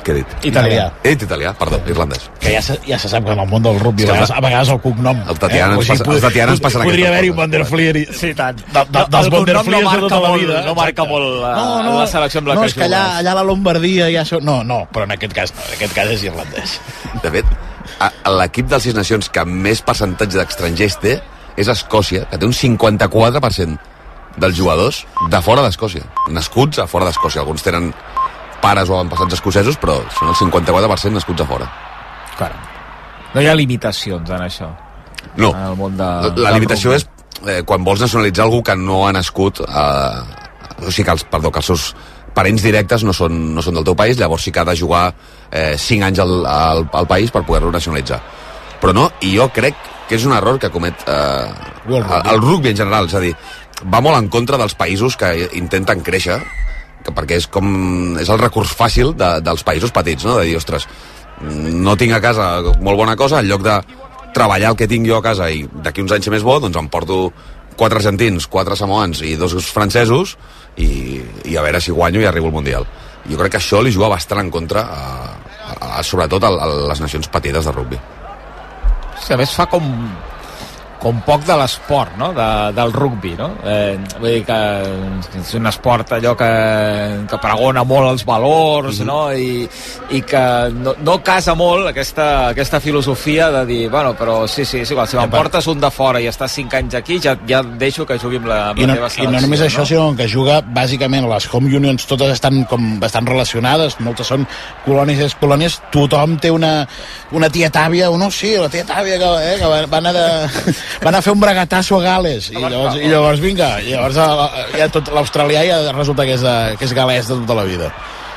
Speaker 2: Què he dit?
Speaker 1: Italià.
Speaker 2: He dit italià, perdó, irlandès.
Speaker 3: Que ja se, ja se sap que en el món del rugby a vegades, a vegades el cognom...
Speaker 2: Els de Tiana
Speaker 3: eh?
Speaker 2: ens, passa, els de Tiana ens passaran
Speaker 3: Podria haver-hi un
Speaker 2: cosa.
Speaker 3: Vanderfleer...
Speaker 1: Sí, tant.
Speaker 3: De, de, dels
Speaker 1: El cognom
Speaker 3: Vanderfleers
Speaker 1: no
Speaker 3: de tota la
Speaker 1: molt,
Speaker 3: vida.
Speaker 1: no marca molt la,
Speaker 3: no, no,
Speaker 1: la selecció amb la
Speaker 3: no,
Speaker 1: que
Speaker 3: és que allà,
Speaker 1: jugues.
Speaker 3: allà a la Lombardia ja... So... No, no, però en aquest cas no, en aquest cas és irlandès.
Speaker 2: De fet, a, a l'equip dels Sis Nacions que més percentatge d'estrangers té és Escòcia, que té un cinquanta-quatre per cent dels jugadors de fora d'Escòcia, nascuts a fora d'Escòcia. Alguns tenen pares o avantpassats escocesos, però són el cinquanta-quatre per cent nascuts a fora.
Speaker 1: Clar. No hi ha limitacions en això.
Speaker 2: No,
Speaker 1: en el món de,
Speaker 2: la, la limitació és eh, quan vols nacionalitzar algú que no ha nascut eh, o sigui que els, perdó, que els seus parents directes no són, no són del teu país, llavors sí que ha de jugar eh, cinc anys al, al, al país per poder-lo nacionalitzar. Però no, i jo crec que és un error que comet eh, el, el rugby en general, és a dir, va molt en contra dels països que intenten créixer, que perquè és com és el recurs fàcil de, dels països petits, no? De dir, ostres, no tinc a casa molt bona cosa, en lloc de treballar el que tinc jo a casa i d'aquí uns anys ser més bo, doncs em porto quatre argentins, quatre samoans i dos francesos i, i a veure si guanyo i arribo al Mundial. Jo crec que això li juga bastant en contra a, a, a, sobretot a, a les nacions petites de rugby.
Speaker 1: Sí, a més fa com com poc de l'esport, no? De, del rugby, no? Eh, vull dir que és un esport allò que, que pregona molt els valors, mm-hmm. no? I, i que no, no casa molt aquesta, aquesta filosofia de dir, bueno, però sí, sí, és igual, si m'emportes un de fora i estàs cinc anys aquí, ja, ja deixo que jugui amb la, amb
Speaker 3: I,
Speaker 1: la
Speaker 3: no,
Speaker 1: teva selecció.
Speaker 3: I no només
Speaker 1: no?
Speaker 3: això, sinó que juga bàsicament les home unions, totes estan com bastant relacionades, moltes són colònies i excolònies, tothom té una, una tieta-àvia, o no, sí, la tieta-àvia que, eh, que va anar de... van a fer un bragatasso a Gales i llavors, i llavors vinga, i llavors ja tot l'australià ja resulta que és, que és galès de tota la vida.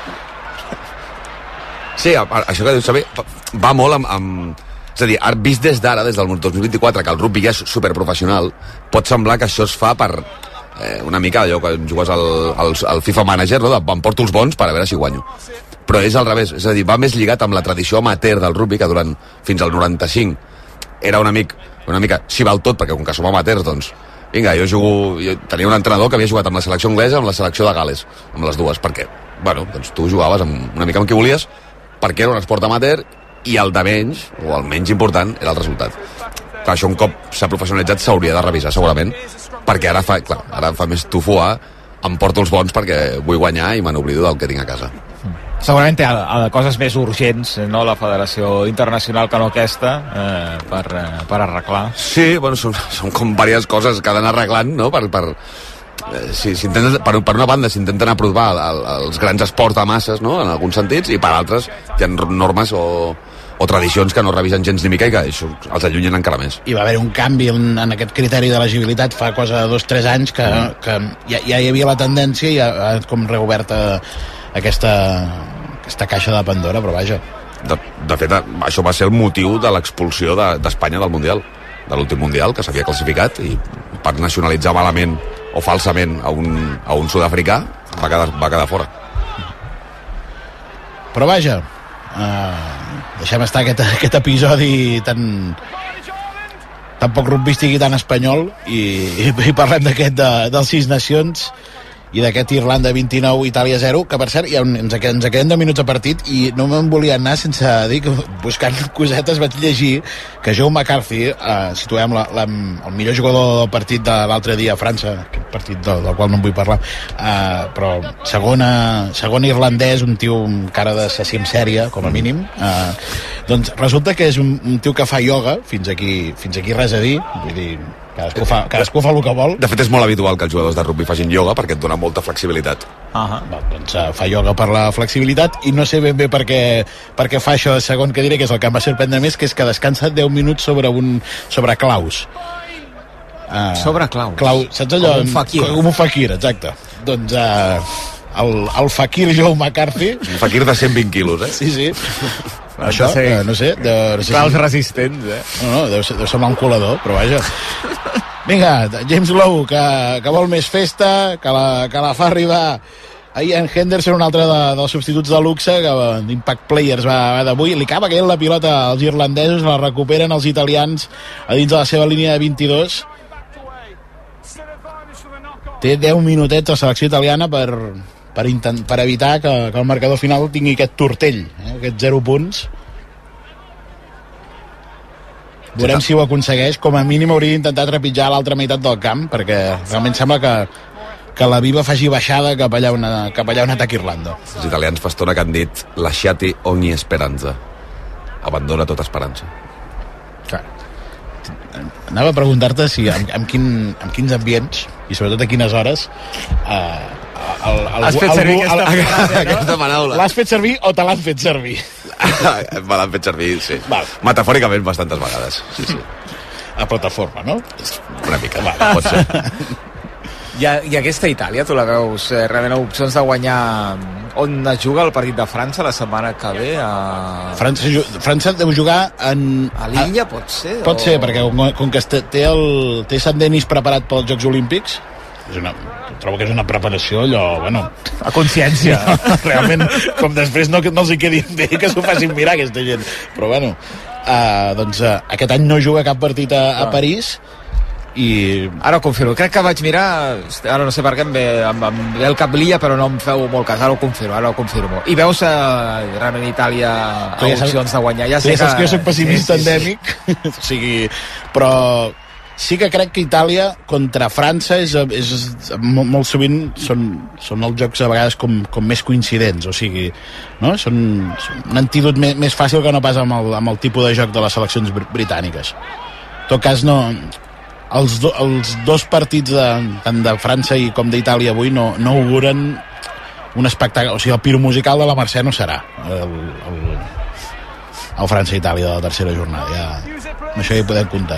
Speaker 2: Sí, això que dius saber va molt amb, amb... És a dir, vist des d'ara, des del dos mil vint-i-quatre, que el rugby ja és superprofessional, pot semblar que això es fa per eh, una mica allò que jugues al, al, al FIFA Manager, no? De, em porto els bons per a veure si guanyo. Però és al revés, és a dir, va més lligat amb la tradició amateur del rugby, que durant fins al noranta-cinc era un amic una mica s'hi val tot, perquè com que som amateurs, doncs vinga, jo jugo, jo tenia un entrenador que havia jugat amb la selecció anglesa, amb la selecció de Gales, amb les dues, perquè, bueno, doncs tu jugaves amb, una mica amb qui volies, perquè era un esport amateur i el de menys, o el menys important, era el resultat. Clar, això un cop s'ha professionalitzat s'hauria de revisar segurament, perquè ara fa, clar, ara fa més tufo a em porto els bons perquè vull guanyar i me n'oblido del que tinc a casa.
Speaker 1: Segurament té a, a coses més urgents, no, la Federació Internacional que no aquesta, eh, per, eh, per arreglar.
Speaker 2: Sí, bueno, són, són com diverses coses que ha d'anar arreglant, no?, per... per eh, si, si intenten, per, per una banda s'intenten aprovar el, els grans esports de masses, no?, en alguns sentits, i per altres hi ha normes o, o tradicions que no revisen gens ni mica i que això els allunyen encara més.
Speaker 3: I va haver un canvi en, en aquest criteri de l'elegibilitat fa cosa de dos o tres anys que, mm. que ja, ja hi havia la tendència i ha, ha com reoberta aquesta, aquesta caixa de Pandora, però vaja.
Speaker 2: De, de fet, això va ser el motiu de l'expulsió d'Espanya de, del Mundial, de l'últim Mundial, que s'havia classificat, i per nacionalitzar malament o falsament a un, a un sud-africà va quedar, va quedar fora.
Speaker 3: Però vaja, uh, deixem estar aquest, aquest episodi tan tan poc rugbístic i tan espanyol i, i, i parlem d'aquest de, dels Sis Nacions i d'aquest Irlanda vint-i-nou, Itàlia zero, que per cert ja ens, ens queden deu minuts a partit i no me'n volia anar sense dir que buscant cosetes vaig llegir que Joe McCarthy, eh, situem la, la, el millor jugador del partit de l'altre dia a França, aquest partit del, del qual no en vull parlar, eh, però segona, segon irlandès, un tio amb cara d'assassí sèrie, com a mínim, eh, doncs resulta que és un, un tio que fa ioga, fins aquí, fins aquí res a dir, vull dir, Cadascú fa, cadascú fa el que vol.
Speaker 2: De fet, és molt habitual que els jugadors de rugby facin ioga perquè et dona molta flexibilitat.
Speaker 3: Uh-huh. Va, doncs uh, fa ioga per la flexibilitat i no sé ben bé per què, per què fa això, segon que diré, que és el que em va sorprendre més, que és que descansa deu minuts sobre un sobre claus.
Speaker 1: Uh, sobre claus?
Speaker 3: Clau, saps allò?
Speaker 1: Com un fakir.
Speaker 3: Com un fakir, exacte. Doncs uh, el, el fakir Joe McCarthy...
Speaker 2: Un fakir de cent vint quilos, eh?
Speaker 3: Sí, sí. Això, eh, no sé... De, no sé
Speaker 1: claus
Speaker 3: si...
Speaker 1: resistents, eh?
Speaker 3: No, no, deu, deu semblar un colador, però vaja. Vinga, James Lowe, que, que vol més festa, que la, que la fa arribar Ian Henderson, un altre de, dels substituts de luxe, que d'Impact Players va, va d'avui, li acaba caient la pilota als irlandesos, la recuperen els italians a dins de la seva línia de vint-i-dos. Té deu minutets la selecció italiana per, per, intent, per evitar que, que el marcador final tingui aquest tortell, eh? aquests zero punts. Veurem si ho aconsegueix. Com a mínim hauria d'intentar trepitjar l'altra meitat del camp, perquè realment sembla que, que la Viva faci baixada cap allà, una, cap allà on ataca Irlanda.
Speaker 2: Els italians fa estona que han dit lasciati ogni speranza. Abandona tota esperança.
Speaker 3: Clar. Anava a preguntar-te si amb, amb, quin, amb quins ambients i sobretot a quines hores eh, el, el,
Speaker 1: has fet servir
Speaker 3: el,
Speaker 1: aquesta,
Speaker 3: el,
Speaker 1: frase, no?
Speaker 2: Aquesta paraula.
Speaker 3: L'has fet servir o te l'han fet servir?
Speaker 2: Me l'han fet servir, sí.
Speaker 3: Val.
Speaker 2: Metafòricament bastantes vegades. Sí, sí.
Speaker 3: A plataforma, no?
Speaker 2: Una mica, va, pot ser.
Speaker 1: I, I aquesta Itàlia, tu la veus eh, realment opcions de guanyar on es juga el partit de França la setmana que ve? A...
Speaker 3: França, França deu jugar en...
Speaker 1: A l'Illa, pot ser?
Speaker 3: Pot
Speaker 1: o...
Speaker 3: ser, perquè com, com que té, el, té Sant Denis preparat pels Jocs Olímpics, és una, trobo que és una preparació allò, bueno...
Speaker 1: A consciència.
Speaker 3: Realment, com després no, no els hi quedi bé que s'ho facin mirar, aquesta gent. Però bueno, uh, doncs uh, aquest any no juga cap partit a, a París, i...
Speaker 1: Ara ho confirmo, crec que vaig mirar, ara no sé per què em ve, em, em ve el cap l'Illa, però no em feu molt cas, ara ho confirmo, ara ho confirmo. I veus eh, realment Itàlia a
Speaker 3: ja
Speaker 1: opcions de guanyar. Ja
Speaker 3: sé
Speaker 1: sé
Speaker 3: ja saps
Speaker 1: que...
Speaker 3: que jo soc pessimista
Speaker 1: sí, sí,
Speaker 3: endèmic, sí. O sigui, però sí que crec que Itàlia contra França és, és, és molt, molt sovint són, són els jocs a vegades com, com més coincidents, o sigui, no? són, són un antídot més, més fàcil que no pas amb el, amb el tipus de joc de les seleccions br britàniques. En tot cas, no... Els, do, els dos partits de, tant de França i com d'Itàlia avui no, no auguren un espectacle, o sigui, el piro musical de la Mercè no serà el, el, el França-Itàlia de la tercera jornada, ja, amb això hi podem comptar.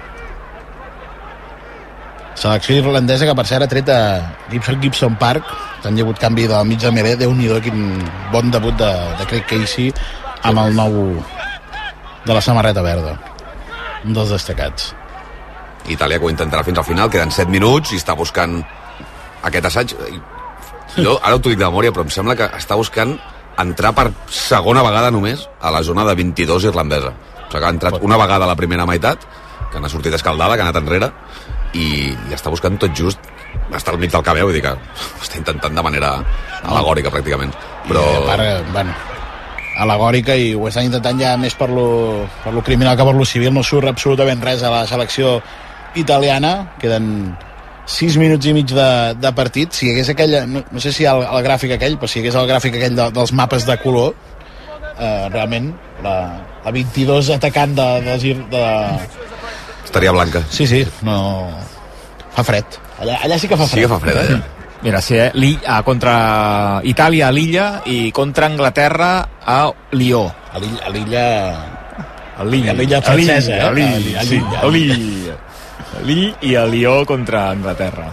Speaker 3: Selecció irlandesa que per cert ha tret a Gibson, Gibson Park, han hi ha hagut canvi del mig de Melé, Déu-n'hi-do, quin bon debut de, de Craig Casey amb el nou de la samarreta verda, un dels destacats.
Speaker 2: Itàlia que ho intentarà fins al final, queden set minuts i està buscant aquest assaig. Jo ara ho dic de memòria, però em sembla que està buscant entrar per segona vegada només a la zona de vint-i-dos irlandesa. O sigui que ha entrat una vegada a la primera meitat, que n'ha sortit escaldada, que ha anat enrere, i, i està buscant tot just està al mig del cabeu, vull dir que està intentant de manera alegòrica pràcticament. Però...
Speaker 3: I a part, bueno, alegòrica, i ho estan intentant ja més per lo, per lo criminal que per lo civil. No surt absolutament res a la selecció italiana, queden sis minuts i mig de, de partit. Si hi hagués aquell, no, no sé si el, el gràfic aquell, però si hi hagués el gràfic aquell de, dels mapes de color, eh, realment la, la vint-i-dos atacant de, de, de...
Speaker 2: estaria blanca.
Speaker 3: Sí, sí, no... fa fred, allà, allà sí que fa fred.
Speaker 2: Sí que fa fred allà.
Speaker 1: Mira, sí, eh? ah, contra Itàlia a l'Illa i contra Anglaterra a Lió.
Speaker 3: A l'Illa...
Speaker 1: A l'Illa.
Speaker 3: A l'Illa francesa, eh?
Speaker 1: A l'Illa, sí. A l'Illa. Lille i a Lió contra Anglaterra.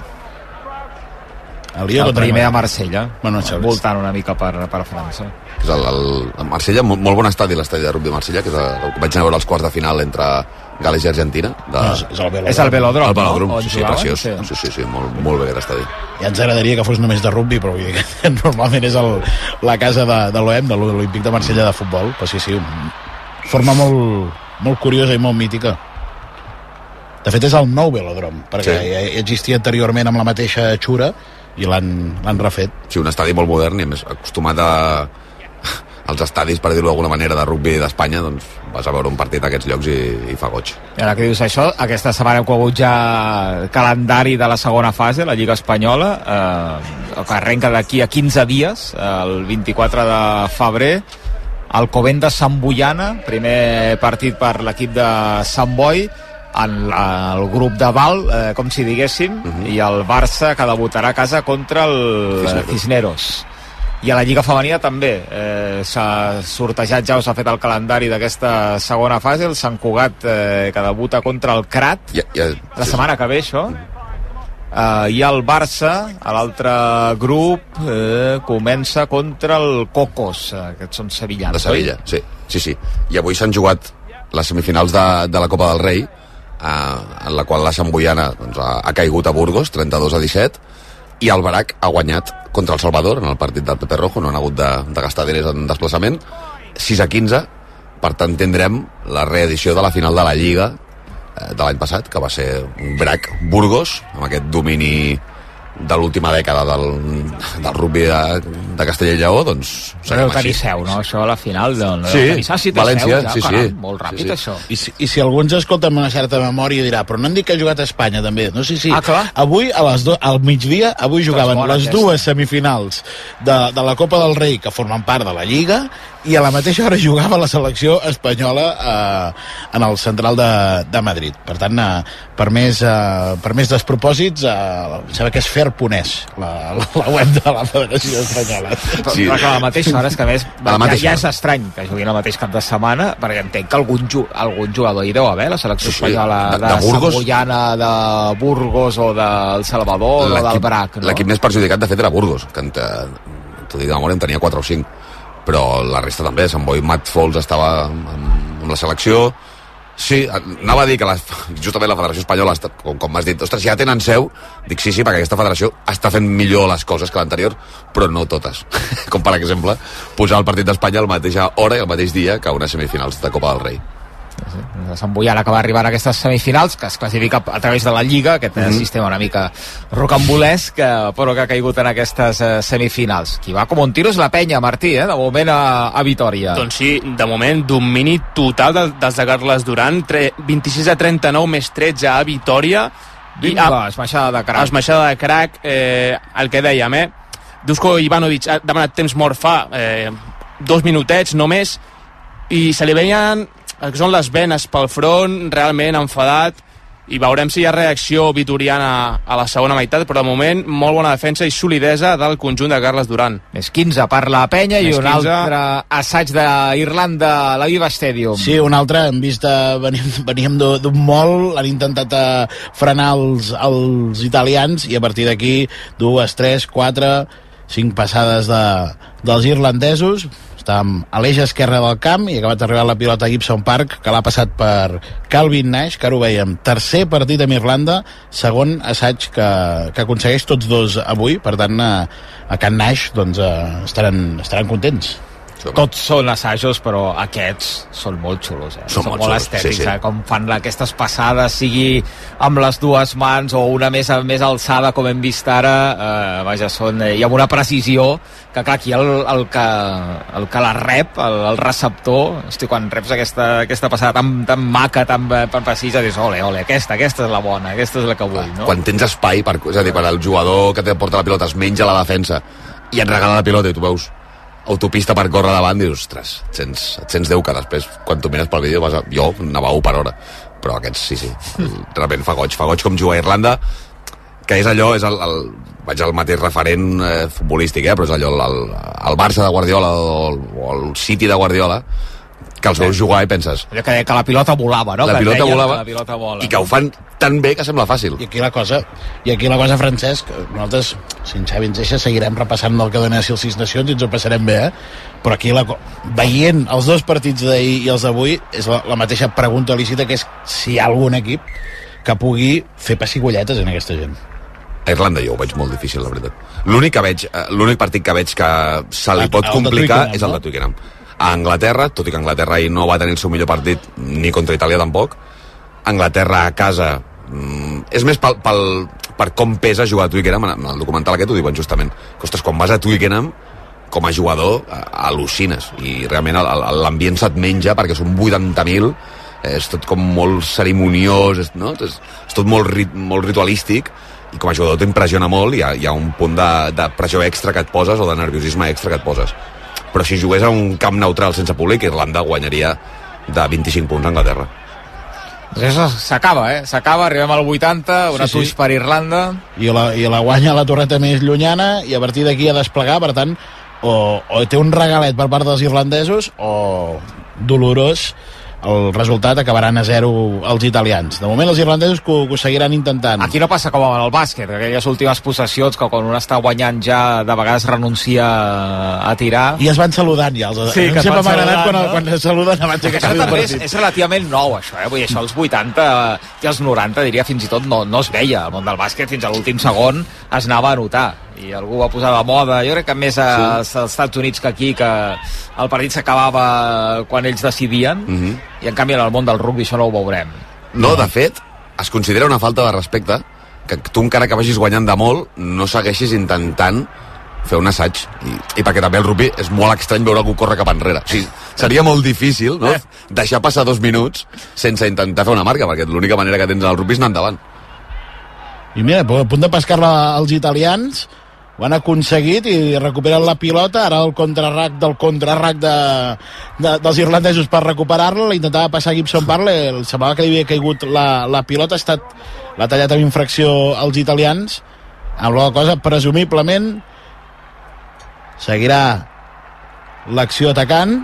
Speaker 3: A Lió
Speaker 1: el primer a Marsella,
Speaker 3: bueno,
Speaker 1: voltant una mica per, per França.
Speaker 2: És el, el, el Marsella, molt, molt bon estadi, l'estadi de rugby de Marsella, que és el, el, vaig anar a veure els quarts de final entre Gales i Argentina. De...
Speaker 3: No, és, és el Velodrom.
Speaker 1: És el Velodrom,
Speaker 2: el Velodrom,
Speaker 1: no?
Speaker 2: sí, sí, preciós. Sí. sí, sí, sí, molt, molt bé aquest estadi.
Speaker 3: Ja ens agradaria que fos només de rugby, però vull dir que normalment és el, la casa de, de l'O E M, de l'Olímpic de Marsella de futbol, però sí, sí, forma molt, molt curiosa i molt mítica. De fet, és el nou Velodrom, perquè sí. ja existia anteriorment amb la mateixa xura i l'han refet.
Speaker 2: Sí, un estadi molt modern i a més acostumat a als estadis, per dir-ho d'alguna manera, de rugby d'Espanya, doncs vas a veure un partit a aquests llocs i, i fa goig.
Speaker 1: I ara que dius això, aquesta setmana hem conegut ja calendari de la segona fase, la Lliga Espanyola, eh, que arrenca d'aquí a quinze dies, el vint-i-quatre de febrer, Alcobendas Sant Boiana, primer partit per l'equip de Sant Boi, en el grup de Val, eh, com si diguéssim, uh -huh. i el Barça, que debutarà a casa contra el Cisneros. Cisneros. I a la Lliga Femenina també eh, s'ha sortejat ja, o s'ha fet el calendari d'aquesta segona fase, el Sant Cugat, eh, que debuta contra el Crat
Speaker 2: ja, ja,
Speaker 1: la setmana que ve, això. Uh, i el Barça, a l'altre grup, eh, comença contra el Cocos, uh, que són sevillans,
Speaker 2: de Sevilla, oi? Sí, sí, sí. I avui s'han jugat les semifinals de, de la Copa del Rei, uh, en la qual la Sant Boiana doncs, ha, ha caigut a Burgos, trenta-dos a disset, i el Barac ha guanyat contra el Salvador en el partit del Pepe Rojo, no han hagut de, de gastar diners en desplaçament, sis a quinze. Per tant tindrem la reedició de la final de la Lliga eh, de l'any passat, que va ser un Brac Burgos, amb aquest domini de l'última dècada del, del rugby de, de Castella i Lleó, doncs
Speaker 1: deu tenir seu, no? Això a la final no, no
Speaker 2: sí,
Speaker 1: tenir, ah, sí,
Speaker 2: València,
Speaker 1: seu, ja,
Speaker 2: sí,
Speaker 1: caram,
Speaker 2: sí.
Speaker 1: molt ràpid,
Speaker 2: sí, sí.
Speaker 1: això.
Speaker 3: I si, I si algú ens escolta amb una certa memòria dirà, però no han dit que ha jugat a Espanya també, no? Sí, sí,
Speaker 1: ah, clar.
Speaker 3: avui a les do, al migdia avui jugaven les
Speaker 1: aquesta.
Speaker 3: dues semifinals de, de la Copa del Rei que formen part de la Lliga, i a la mateixa hora jugava la selecció espanyola eh, en el central de, de Madrid. Per tant, eh, per, més, eh, per més despropòsits, eh, sembla que és Fair.es, la, la web de la Federació Espanyola.
Speaker 1: Sí. Però, clar, a la mateixa hora és que a més
Speaker 2: a
Speaker 1: ja, ja és estrany que juguin el mateix cap de setmana, perquè entenc que algun, ju algun jugador hi deu haver, la selecció sí, espanyola de, de, de Samoyana, de Burgos o del Salvador o del Brac, no?
Speaker 2: L'equip més perjudicat de fet era Burgos, que t'ho dic de memòria en tenia quatre o cinc, però la resta també. Sant Boi Matt Fols estava amb, amb la selecció. Sí, anava a dir que la, justament la Federació Espanyola, com, com m'has dit, ostres, ja tenen seu. Dic sí, sí, perquè aquesta federació està fent millor les coses que l'anterior, però no totes. Com per exemple, posar el partit d'Espanya a la mateixa hora i al mateix dia que unes semifinals de Copa del Rei.
Speaker 1: Sant Boiana que va arribar a aquestes semifinals, que es classifica a través de la Lliga, aquest mm -hmm. sistema una mica rocambolesc, però que ha caigut en aquestes eh, semifinals. Qui va com un tiro és la penya, Martí, eh? De moment a, a Vitòria.
Speaker 4: Doncs sí, de moment domini total de, dels de Carles Duran, vint-i-sis a trenta-nou més tretze a Vitòria.
Speaker 1: Vinga, i, esmaixada de crac.
Speaker 4: Esmaixada de crac, eh, el que dèiem, eh? Dusko Ivanovic ha demanat temps mort fa eh, dos minutets només, i se li veien el que són les venes pel front, realment enfadat, i veurem si hi ha reacció vitoriana a la segona meitat, però de moment molt bona defensa i solidesa del conjunt de Carles Duran.
Speaker 1: Més quinze per la penya i
Speaker 4: Més
Speaker 1: un
Speaker 4: quinze.
Speaker 1: altre assaig d'Irlanda a la Viva Stadium.
Speaker 3: Sí, un altre, hem vist, eh, veníem, veníem d'un molt, han intentat eh, frenar els, els italians, i a partir d'aquí dues, tres, quatre, cinc passades de, dels irlandesos. Estàvem a l'eix esquerre del camp i ha acabat d'arribar la pilota a Gibson Park, que l'ha passat per Calvin Nash, que ara ho veiem, tercer partit amb Irlanda, segon assaig que, que aconsegueix tots dos avui. Per tant, a, a Can Nash doncs, eh, estaran, estaran contents.
Speaker 1: Tots són assajos, però aquests són molt xulos, eh?
Speaker 2: Són
Speaker 1: són
Speaker 2: molt
Speaker 1: molt
Speaker 2: xulos,
Speaker 1: estètics,
Speaker 2: sí, sí.
Speaker 1: eh? Com fan aquestes passades, sigui amb les dues mans o una més, més alçada, com hem vist ara, eh, vaja, són, eh, i amb una precisió que, clar, aquí el, el, que, el que la rep, el, el receptor, hosti, quan reps aquesta, aquesta passada tan, tan maca, tan, tan precisa, dius, ole, ole, aquesta, aquesta és la bona, aquesta és la que vull, no?
Speaker 2: Quan tens espai, per, és a dir, quan el jugador que te porta la pilota es menja la defensa i et regala la pilota i tu veus autopista per córrer davant, dius, ostres, et sents, et sents Déu, que després, quan tu mires pel vídeo, vas a, jo anava a un per hora, però aquests sí, sí, realment fa goig, fa goig com juga a Irlanda, que és allò, és el, el, vaig al mateix referent eh, futbolístic, eh, però és allò, el, el, el Barça de Guardiola o el, o el City de Guardiola, que els veus jugar i penses...
Speaker 1: Allò que deia que la pilota volava, no?
Speaker 2: La
Speaker 1: que
Speaker 2: pilota
Speaker 1: deien
Speaker 2: volava,
Speaker 1: que la pilota vola.
Speaker 2: i que ho fan tan bé que sembla fàcil.
Speaker 3: I aquí la cosa, i aquí la cosa, Francesc, nosaltres, si en Xavi ens deixa, seguirem repassant el que dona si els Sis Nacions i ens ho passarem bé, eh? Però aquí, la, veient els dos partits d'ahir i els d'avui, és la, la mateixa pregunta lícita, que és si hi ha algun equip que pugui fer pessigolletes en aquesta gent.
Speaker 2: A Irlanda jo ho veig molt difícil, la veritat. L'únic que veig, l'únic partit que veig que se li pot complicar és el de Twickenham. A Anglaterra, tot i que Anglaterra ahir no va tenir el seu millor partit, ni contra Itàlia tampoc, Anglaterra a casa mm, és més pel, pel, per com pesa jugar a Twickenham. En el documental aquest ho diuen justament, que ostres, quan vas a Twickenham com a jugador al·lucines, i realment l'ambient se't menja perquè són vuitanta mil, és tot com molt cerimoniós, és, no? és, és tot molt, rit, molt ritualístic, i com a jugador t'impressiona molt, hi ha, hi ha un punt de, de pressió extra que et poses, o de nerviosisme extra que et poses. Però si jugués a un camp neutral sense públic, Irlanda guanyaria de vint-i-cinc punts a Anglaterra.
Speaker 1: Doncs s'acaba, eh? S'acaba, arribem al vuitanta, una sí, tuix sí. per Irlanda.
Speaker 3: I la, I la guanya la torreta més llunyana, i a partir d'aquí a desplegar, per tant, o, o té un regalet per part dels irlandesos, o dolorós, el resultat acabaran a zero els italians. De moment els irlandesos que ho, que ho seguiran intentant.
Speaker 1: Aquí no passa com en el bàsquet, aquelles últimes possessions que quan un està guanyant ja de vegades renuncia a tirar.
Speaker 3: I es van saludant ja. Els,
Speaker 1: sí, que
Speaker 3: sempre m'ha agradat quan,
Speaker 1: no?
Speaker 3: quan es saluden abans que acabi el partit.
Speaker 1: És, és relativament nou això, eh? Vull dir, això als vuitanta i als noranta diria fins i tot no, no es veia. El món del bàsquet fins a l'últim segon es anava a notar. I algú va posar de moda, jo crec que més als, sí. als Estats Units que aquí, que el partit s'acabava quan ells decidien, uh-huh. i en canvi en el món del rugby això no ho veurem.
Speaker 2: No, de fet, es considera una falta de respecte que tu encara que vagis guanyant de molt no segueixis intentant fer un assaig i, i perquè també el rugby és molt estrany veure algú córrer cap enrere, o sigui, seria molt difícil, no?, deixar passar dos minuts sense intentar fer una marca, perquè l'única manera que tens al rugby és anar endavant.
Speaker 3: I mira, a punt de pescar-la els italians, ho han aconseguit i recuperen la pilota, ara el contrarrac del contrarrac de, de, dels irlandesos per recuperar-la, la intentava passar Gibson Parle, semblava que li havia caigut la, la pilota, ha estat, l'ha tallat amb infracció als italians, amb la cosa, presumiblement seguirà l'acció atacant.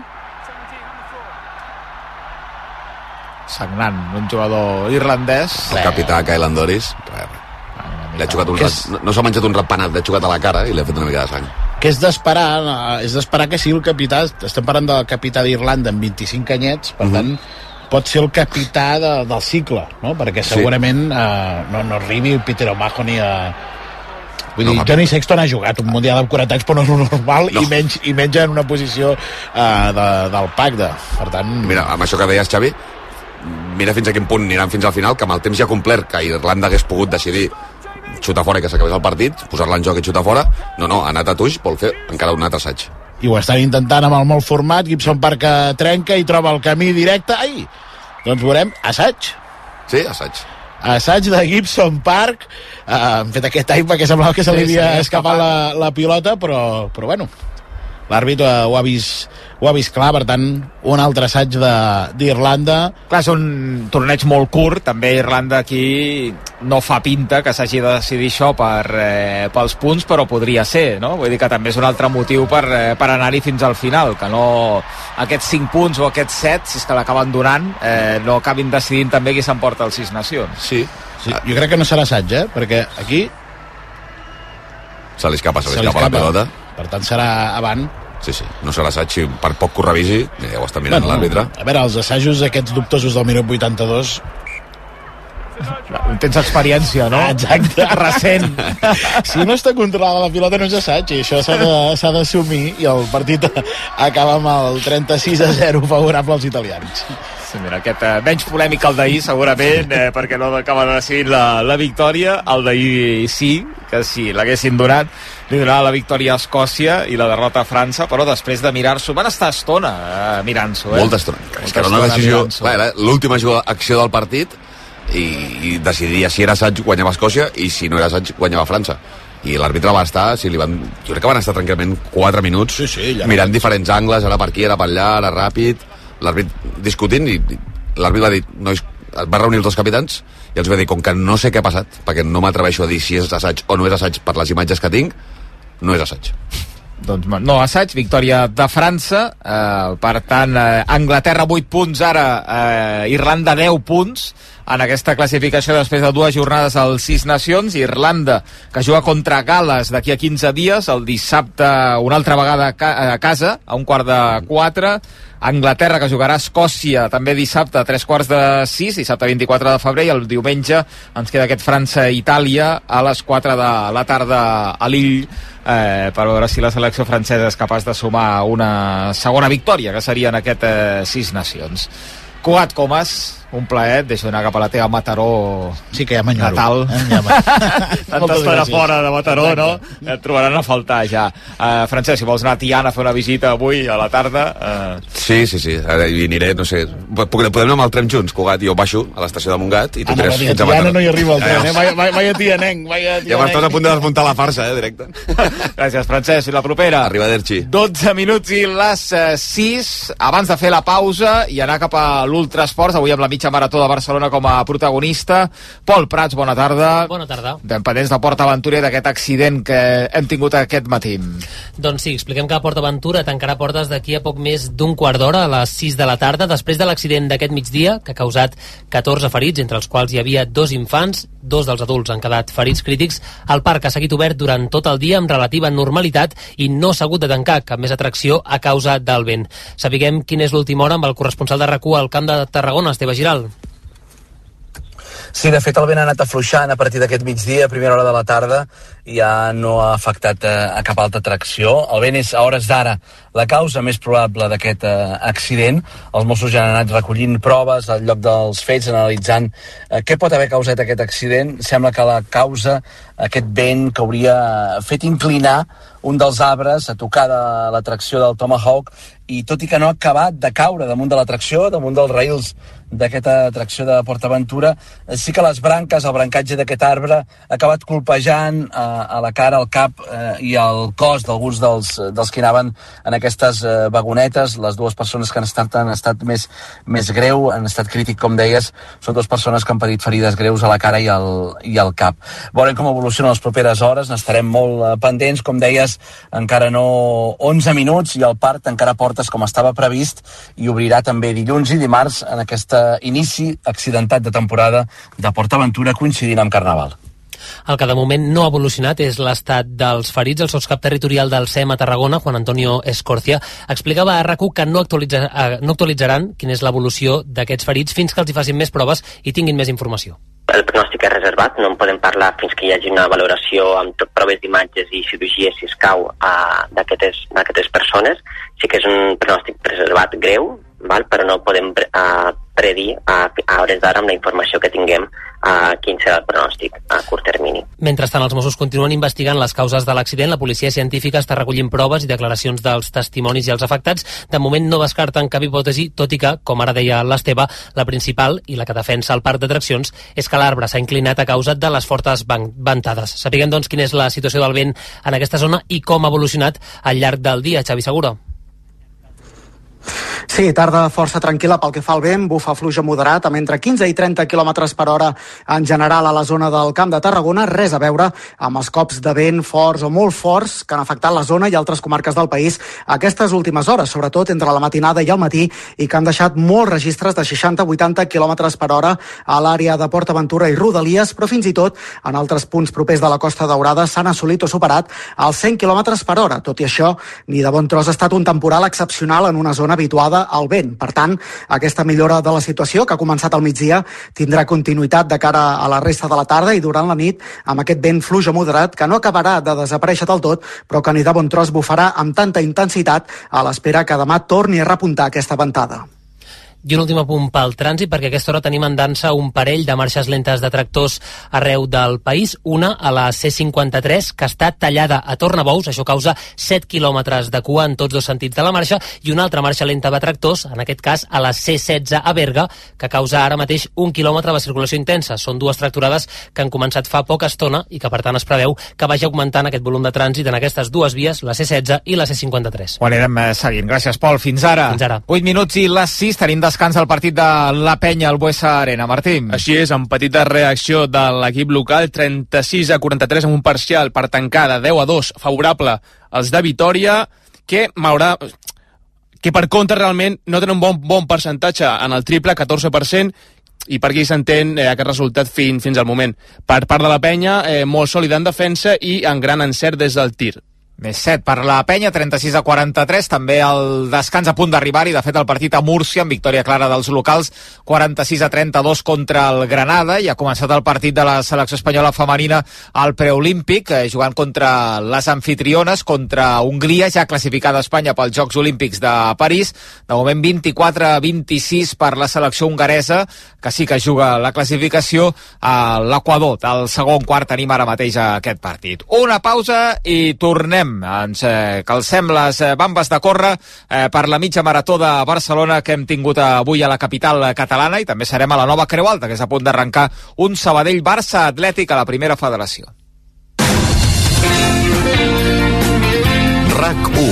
Speaker 1: Sagnant, un jugador irlandès.
Speaker 2: El capità Kyle Andoris, res, res. Li ha xucat un rat, no, no s'ha menjat un ratpenat, l'ha xucat a la cara i li ha fet una mica de sang.
Speaker 3: Que és d'esperar, és d'esperar que sigui el capità, estem parlant del capità d'Irlanda amb vint-i-cinc anyets, per tant, mm-hmm. pot ser el capità de, del cicle, no? Perquè segurament sí. eh, no, no arribi Peter O'Mahony a... Vull no, dir, Johnny Sexton ha jugat un mundial amb quaranta anys, però no és normal, no. i, menys, i menys en una posició uh, de, del pacte. Per tant...
Speaker 2: Mira, amb això que deies, Xavi, mira fins a quin punt aniran fins al final, que amb el temps ja complert, que Irlanda hagués pogut decidir xutar fora i que s'acabés el partit, posar-la en joc i xutar fora, no, no, ha anat a tuix, vol fer encara un altre assaig.
Speaker 3: I ho estan intentant amb el molt format, Gibson Park trenca i troba el camí directe. Ai! Doncs veurem, assaig.
Speaker 2: Sí, assaig.
Speaker 3: Assaig de Gibson Park, uh, han fet aquest time perquè semblava que se li havia sí, escapat la, la pilota, però, però bueno, l'àrbitre ho ha vist ho ha vist clar, per tant un altre assaig d'Irlanda.
Speaker 1: Clar, és un torneig molt curt, també Irlanda aquí no fa pinta que s'hagi de decidir això per, eh, pels punts, però podria ser, no? Vull dir que també és un altre motiu per, eh, per anar-hi fins al final, que no aquests cinc punts o aquests set, si és que l'acaben donant, eh, no acabin decidint també qui s'emporta els Sis Nacions.
Speaker 3: Sí, sí, jo crec que no serà assaig, eh? Perquè aquí
Speaker 2: se li escapa, se li escapa la pilota,
Speaker 3: per tant serà avant.
Speaker 2: Sí, sí, no serà assaig, si per poc que ho revisi, ja ho està mirant bueno, l'àrbitre.
Speaker 3: A veure, els assajos aquests dubtosos del minut vuitanta-dos...
Speaker 1: Tens experiència, no?
Speaker 3: Exacte.
Speaker 1: Recent.
Speaker 3: Si no està controlada la pilota no és assaig, i això s'ha d'assumir, i el partit acaba amb el trenta-sis a zero favorable als italians.
Speaker 1: Sí, mira, aquest eh, menys polèmic el d'ahir, segurament, eh, perquè no acaba de decidir la, la victòria. El d'ahir sí, que si l'haguessin donat, li donava la victòria a Escòcia i la derrota a França, però després de mirar-s'ho, van estar estona eh, mirant-s'ho. Eh?
Speaker 2: Molta estona. És que era una decisió... Era l'última acció del partit i, i decidia si era assaig guanyava Escòcia i si no era assaig guanyava França. I l'àrbitre va estar, si li van, jo crec que van estar tranquil·lament quatre minuts
Speaker 3: sí, sí,
Speaker 2: mirant diferents angles, ara per aquí, ara per allà, ara ràpid, l'àrbit discutint, i l'àrbit va dir, nois, va reunir els dos capitans i els va dir, com que no sé què ha passat, perquè no m'atreveixo a dir si és assaig o no és assaig per les imatges que tinc, no és assaig.
Speaker 1: Doncs no assaig, victòria de França, eh, per tant eh, Anglaterra vuit punts ara, eh, Irlanda deu punts en aquesta classificació després de dues jornades als Sis Nacions. Irlanda, que juga contra Gal·les d'aquí a quinze dies, el dissabte una altra vegada a casa, a un quart de quatre. Anglaterra, que jugarà a Escòcia també dissabte a tres quarts de sis, dissabte vint-i-quatre de febrer, i el diumenge ens queda aquest França-Itàlia a les quatre de la tarda a Lille, eh, per veure si la selecció francesa és capaç de sumar una segona victòria, que seria en aquest eh, Sis Nacions. Cugat Comas, un plaer, et deixo anar cap a la teva Mataró
Speaker 3: sí que ja m'enyoro
Speaker 1: natal.
Speaker 3: Eh? Ja
Speaker 1: Tanta estona fora de Mataró, exacte. No? Et trobaran a faltar ja. Uh, Francesc, si vols anar a Tiana a fer una visita avui a la tarda... Uh...
Speaker 2: Sí, sí, sí, i aniré, no sé, podem anar amb el tren junts, Cugat, jo baixo a l'estació de Montgat i tu
Speaker 3: ah,
Speaker 2: tres
Speaker 3: no, fins a Mataró. Tiana no hi arriba el tren, eh? Vai, vai, vai a Tianenc, vai a Tianenc.
Speaker 2: Ja m'estàs a punt de desmuntar la farsa, eh, directe.
Speaker 1: Gràcies, Francesc, i la propera.
Speaker 2: Arrivederci.
Speaker 1: dotze minuts i les uh, sis, abans de fer la pausa i anar cap a l'Ultrasports, avui amb la mitja marató de Barcelona com a protagonista. Pol Prats, bona tarda.
Speaker 6: Bona tarda.
Speaker 1: Ben pendents de Port Aventura i d'aquest accident que hem tingut aquest matí.
Speaker 6: Doncs sí, expliquem que Port Aventura tancarà portes d'aquí a poc més d'un quart d'hora, a les sis de la tarda, després de l'accident d'aquest migdia, que ha causat catorze ferits, entre els quals hi havia dos infants, dos dels adults han quedat ferits crítics. El parc ha seguit obert durant tot el dia amb relativa normalitat i no s'ha hagut de tancar cap més atracció a causa del vent. Sapiguem quina és l'última hora amb el corresponsal de RAC u al Camp de Tarragona, Esteve Giral.
Speaker 7: Sí, de fet el vent ha anat afluixant a partir d'aquest migdia, a primera hora de la tarda, i ja no ha afectat eh, a cap altra tracció. El vent és a hores d'ara la causa més probable d'aquest eh, accident. Els Mossos ja han anat recollint proves al lloc dels fets, analitzant eh, què pot haver causat aquest accident. Sembla que la causa, aquest vent que hauria fet inclinar un dels arbres a tocar de la tracció del Tomahawk, i tot i que no ha acabat de caure damunt de la tracció, damunt dels raïls d'aquesta tracció de PortAventura, sí que les branques, el brancatge d'aquest arbre ha acabat colpejant a, a la cara, al cap eh, i al cos d'alguns dels, dels que anaven en aquestes eh, vagonetes. Les dues persones que han estat, han estat més, més greu, han estat crític, com deies, són dues persones que han patit ferides greus a la cara i al, i al cap. Veurem com evolucionen les properes hores, n'estarem molt eh, pendents, com deies, encara no onze minuts i el part encara portes com estava previst, i obrirà també dilluns i dimarts en aquesta inici accidentat de temporada de PortAventura coincidint amb Carnaval.
Speaker 6: El que de moment no ha evolucionat és l'estat dels ferits. El sotscap territorial del S E M a Tarragona, Juan Antonio Escorcia, explicava a R A C U que no, actualitza, no actualitzaran quina és l'evolució d'aquests ferits fins que els hi facin més proves i tinguin més informació.
Speaker 8: El pronòstic és reservat, no en podem parlar fins que hi hagi una valoració amb tot, proves d'imatges i cirurgia, si escau, d'aquestes persones. Sí que és un pronòstic reservat greu, val? Però no podem uh, predir a, a hores d'ara amb la informació que tinguem uh, quin serà el pronòstic a curt termini.
Speaker 6: Mentrestant, els Mossos continuen investigant les causes de l'accident. La policia científica està recollint proves i declaracions dels testimonis i els afectats. De moment no descarten cap hipòtesi, tot i que, com ara deia l'Esteve, la principal i la que defensa el parc d'atraccions és que l'arbre s'ha inclinat a causa de les fortes ventades. Sapiguem, doncs, quina és la situació del vent en aquesta zona i com ha evolucionat al llarg del dia. Xavi Segura.
Speaker 9: Sí, tarda força tranquil·la pel que fa al vent, bufa fluix a moderat amb entre quinze i trenta quilòmetres per hora en general a la zona del Camp de Tarragona, res a veure amb els cops de vent forts o molt forts que han afectat la zona i altres comarques del país aquestes últimes hores, sobretot entre la matinada i el matí, i que han deixat molts registres de seixanta a vuitanta quilòmetres per hora a l'àrea de PortAventura i Rodalies, però fins i tot en altres punts propers de la Costa Daurada s'han assolit o superat els cent quilòmetres per hora. Tot i això, ni de bon tros ha estat un temporal excepcional en una zona habituada al vent. Per tant, aquesta millora de la situació que ha començat al migdia tindrà continuïtat de cara a la resta de la tarda i durant la nit amb aquest vent fluix o moderat que no acabarà de desaparèixer del tot, però que ni de bon tros bufarà amb tanta intensitat a l'espera que demà torni a repuntar aquesta ventada.
Speaker 6: I un últim apunt pel trànsit, perquè a aquesta hora tenim en dansa un parell de marxes lentes de tractors arreu del país. Una a la C cinquanta-tres, que està tallada a Tornabous, això causa set quilòmetres de cua en tots dos sentits de la marxa, i una altra marxa lenta de tractors, en aquest cas a la C setze a Berga, que causa ara mateix un quilòmetre de circulació intensa. Són dues tracturades que han començat fa poca estona i que per tant es preveu que vagi augmentant aquest volum de trànsit en aquestes dues vies, la C setze i la C cinquanta-tres.
Speaker 1: Ho anirem seguint. Gràcies, Pol. Fins ara.
Speaker 6: Fins ara.
Speaker 1: vuit minuts i les sis. Tenim descans al partit de la Penya al Buesa Arena. Martí.
Speaker 4: Així és, amb petita reacció de l'equip local, trenta-sis a quaranta-tres amb un parcial per tancar de deu a dos favorable als de Vitòria, que m'haurà... que per contra realment no tenen un bon, bon percentatge en el triple, catorze per cent, i per aquí s'entén eh, aquest resultat fin, fins al moment. Per part de la Penya, eh, molt sòlida en defensa i en gran encert des del tir.
Speaker 1: Més set per la Penya, trenta-sis a quaranta-tres, també el descans a punt d'arribar-hi, de fet el partit a Múrcia, amb victòria clara dels locals, quaranta-sis a trenta-dos contra el Granada, i ha començat el partit de la selecció espanyola femenina al preolímpic, eh, jugant contra les anfitriones, contra Hongria, ja classificada a Espanya pels Jocs Olímpics de París, de moment vint-i-quatre a vint-i-sis per la selecció hongaresa, que sí que juga la classificació a l'Equador, del segon quart tenim ara mateix aquest partit. Una pausa i tornem. Ens eh, calcem les eh, bambes de córrer eh, per la mitja marató de Barcelona que hem tingut avui a la capital catalana, i també serem a la nova Creu Alta, que és a punt d'arrencar un Sabadell-Barça Atlètic a la primera federació.
Speaker 10: RAC u.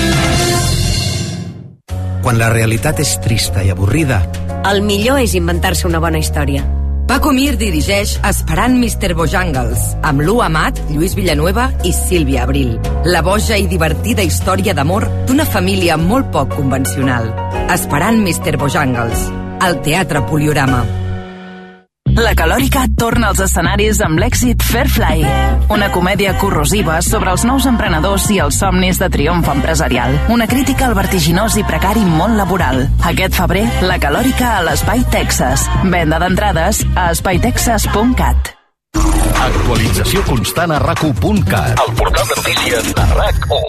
Speaker 10: Quan la realitat és trista i avorrida,
Speaker 11: el millor és inventar-se una bona història.
Speaker 12: Paco Mir dirigeix Esperant mister Bojangles, amb Lu Amat, Lluís Villanueva i Sílvia Abril. La boja i divertida història d'amor d'una família molt poc convencional. Esperant mister Bojangles, al Teatre Poliorama.
Speaker 13: La Calòrica torna als escenaris amb l'èxit Fairfly, una comèdia corrosiva sobre els nous emprenedors i els somnis de triomf empresarial. Una crítica al vertiginós i precari món laboral. Aquest febrer, La Calòrica a l'Espai Texas. Venda d'entrades a espai texas punt cat.
Speaker 14: Actualització constant a rac u punt cat. El portal de notícies de RAC u.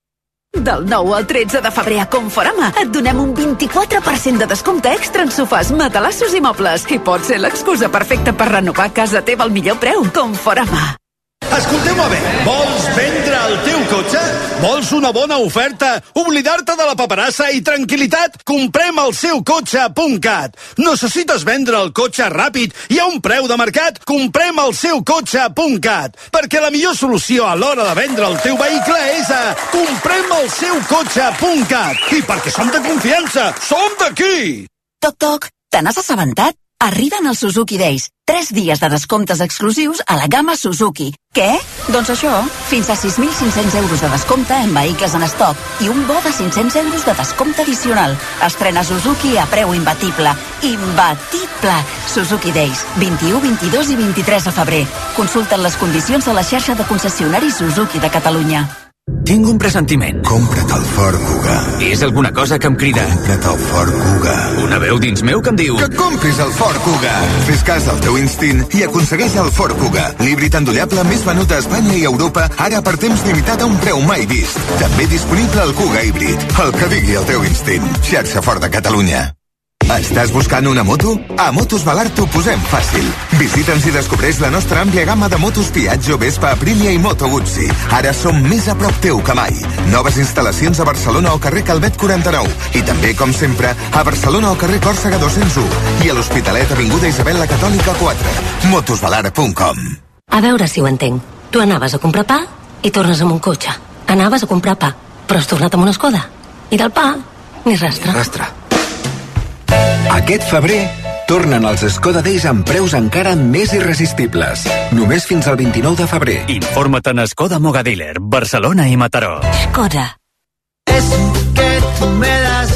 Speaker 15: Del nou al tretze de febrer a Conforama et donem un vint-i-quatre per cent de descompte extra en sofàs, matalassos i mobles. I pot ser l'excusa perfecta per renovar casa teva al millor preu. Conforama.
Speaker 16: Escolteu-me bé, vols vendre el teu cotxe? Vols una bona oferta? Oblidar-te de la paperassa i tranquil·litat? Comprem el seu cotxe punt cat. Necessites vendre el cotxe ràpid i a un preu de mercat? Comprem el seu cotxe punt cat. Perquè la millor solució a l'hora de vendre el teu vehicle és a comprem el seu cotxe punt cat. I perquè som de confiança, som d'aquí!
Speaker 15: Toc, toc, te n'has assabentat? Arriben els Suzuki Days. Tres dies de descomptes exclusius a la gamma Suzuki. Què? Doncs això, fins a sis mil cinc-cents euros de descompte en vehicles en estoc i un bo de cinc-cents euros de descompte addicional. Estrena Suzuki a preu imbatible. Imbatible! Suzuki Days, vint-i-u, vint-i-dos i vint-i-tres de febrer. Consulten les condicions a la xarxa de concessionaris Suzuki de Catalunya.
Speaker 17: Tinc un pressentiment.
Speaker 18: Compra't el Ford Kuga.
Speaker 17: És alguna cosa que em crida.
Speaker 18: Compra't el Ford Kuga.
Speaker 17: Una veu dins meu que em diu...
Speaker 18: Que compris el Ford Kuga. Fes cas al teu instint i aconsegueix el Ford Kuga. L'híbrid endollable més venut a Espanya i Europa, ara per temps limitat a un preu mai vist. També disponible el Kuga híbrid. El que digui el teu instint. Xarxa Ford de Catalunya. Estàs buscant una moto? A Motos Valar t'ho posem fàcil. Visita'ns i descobreix la nostra àmplia gamma de motos Piaggio, Vespa, Aprilia i Moto Guzzi. Ara som més a prop teu que mai. Noves instal·lacions a Barcelona o carrer Calvet quaranta-nou. I també, com sempre, a Barcelona o carrer Còrsega dos-cents u. I a l'Hospitalet, avinguda Isabel la Catòlica quatre. motos valar punt com.
Speaker 11: A veure si ho entenc. Tu anaves a comprar pa i tornes amb un cotxe. Anaves a comprar pa, però has tornat amb una Skoda. I del pa, ni rastre.
Speaker 17: Ni rastre.
Speaker 14: Aquest febrer tornen els Skoda Days amb preus encara més irresistibles. Només fins al vint-i-nou de febrer.
Speaker 19: Informa't en Skoda Mogadealer, Barcelona i Mataró.
Speaker 11: Skoda.
Speaker 20: Eso que tú me das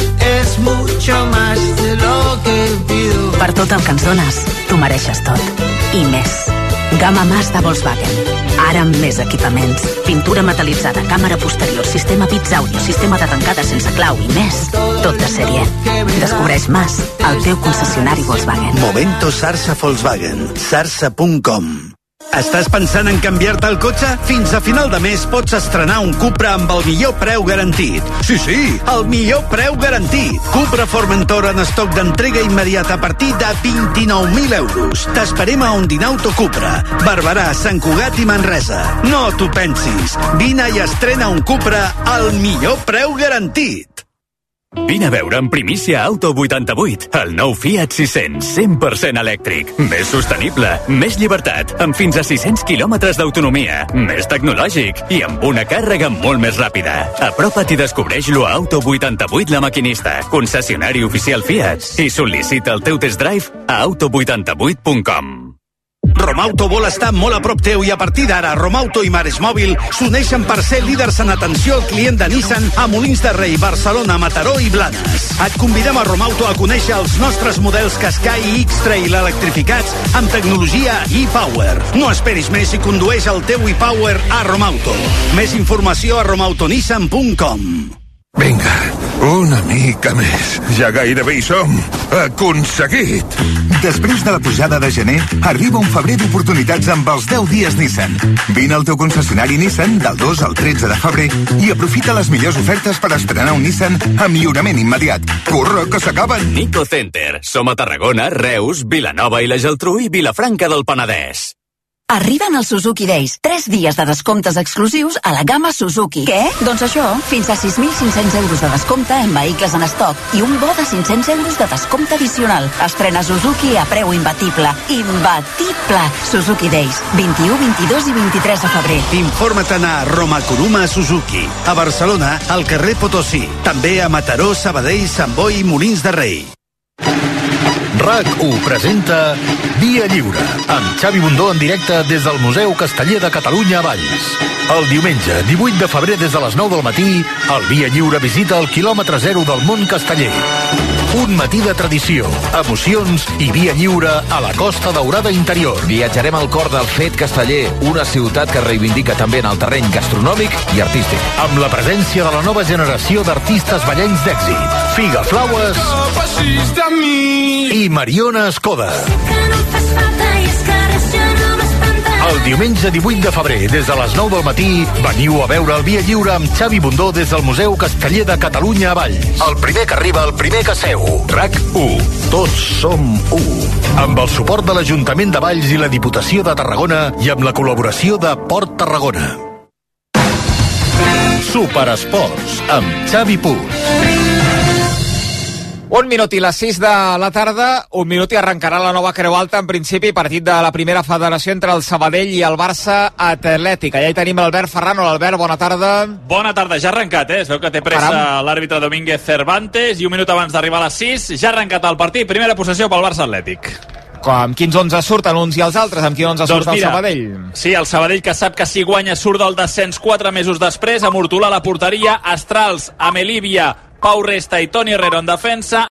Speaker 20: es mucho más de lo que pido.
Speaker 15: Per tot el que ens dones, tu mereixes tot. I més. Gamma Mazda Volkswagen. Ara amb més equipaments. Pintura metal·litzada, càmera posterior, sistema bits àudio, sistema d'arrencada sense clau i més. Tot de sèrie. Descobreix més al teu concessionari Volkswagen.
Speaker 16: Momento Sarsa Volkswagen. sarsa punt com. Estàs pensant en canviar-te el cotxe? Fins a final de mes pots estrenar un Cupra amb el millor preu garantit. Sí, sí, el millor preu garantit. Cupra Formentor en estoc d'entrega immediata a partir de vint-i-nou mil euros. T'esperem a Ondinauto Cupra, Barberà, Sant Cugat i Manresa. No t'ho pensis. Vine i estrena un Cupra al millor preu garantit.
Speaker 19: Vine a veure en primícia Auto vuitanta-vuit, el nou Fiat sis-cents, cent per cent elèctric. Més sostenible, més llibertat, amb fins a sis-cents quilòmetres d'autonomia, més tecnològic i amb una càrrega molt més ràpida. Apropa't i descobreix-lo a Auto vuitanta-vuit La Maquinista, concessionari oficial Fiat, i sol·licita el teu test drive a auto vuitanta-vuit punt com.
Speaker 16: Romauto vol estar molt a prop teu i a partir d'ara Romauto i Mares Mòbil s'uneixen per ser líders en atenció al client de Nissan a Molins de Rei, Barcelona, Mataró i Blanes. Et convidem a Romauto a conèixer els nostres models Qashqai i X-Trail electrificats amb tecnologia e-Power. No esperis més i condueix el teu e-Power a Romauto. Més informació a romautonissan punt com.
Speaker 18: Vinga, una mica més. Ja gairebé hi som. Aconseguit! Després de la pujada de gener, arriba un febrer d'oportunitats amb els deu dies Nissan. Vine al teu concessionari Nissan del dos al tretze de febrer i aprofita les millors ofertes per estrenar un Nissan amb lliurament immediat. Corre, que s'acaben!
Speaker 19: Nico Center. Som a Tarragona, Reus, Vilanova i la Geltrú i Vilafranca del Penedès.
Speaker 15: Arriben els Suzuki Days. Tres dies de descomptes exclusius a la gamma Suzuki. Què? Doncs això, fins a sis mil cinc-cents euros de descompte en vehicles en estoc i un bo de cinc-cents euros de descompte addicional. Estrena Suzuki a preu imbatible. Imbatible! Suzuki Days. vint-i-u, vint-i-dos i vint-i-tres de febrer.
Speaker 16: Informa't-ne a Roma Kuruma Suzuki. A Barcelona, al carrer Potosí. També a Mataró, Sabadell, Sant Boi i Molins de Rei.
Speaker 14: RAC u presenta Via Lliure, amb Xavi Bundó en directe des del Museu Casteller de Catalunya a Valls. El diumenge, divuit de febrer des de les nou del matí, el Via Lliure visita el quilòmetre zero del món casteller. Un matí de tradició, emocions i via lliure a la Costa Daurada interior.
Speaker 21: Viatjarem al cor del fet casteller, una ciutat que reivindica també en el terreny gastronòmic i artístic.
Speaker 14: Amb la presència de la nova generació d'artistes ballencs d'èxit. Figa Flaues i Mariona Escoda. El diumenge divuit de febrer, des de les nou del matí, veniu a veure el Via Lliure amb Xavi Bundó des del Museu Casteller de Catalunya a Valls. El primer que arriba, el primer que seu. RAC u. Tots som u. Amb el suport de l'Ajuntament de Valls i la Diputació de Tarragona i amb la col·laboració de Port Tarragona. Superesports, amb Xavi Puig.
Speaker 1: Un minut i les sis de la tarda, un minut i arrencarà la nova Creu Alta, en principi, partit de la primera federació entre el Sabadell i el Barça Atlètic. Allà hi tenim l'Albert Ferrano. L'Albert, bona tarda.
Speaker 22: Bona tarda, ja ha arrencat, eh? Es veu que té pressa l'àrbitre Domínguez Cervantes i un minut abans d'arribar a les sis ja ha arrencat el partit. Primera possessió pel Barça Atlètic.
Speaker 1: Amb quins onze surten uns i els altres? Amb quin onze
Speaker 22: doncs
Speaker 1: surt
Speaker 22: mira,
Speaker 1: el Sabadell?
Speaker 22: Sí, el Sabadell que sap que si guanya surt del descens quatre mesos després, amb Hortolà a la porteria, Astrals, Amelívia, Pau Resta i Toni Herrero en defensa,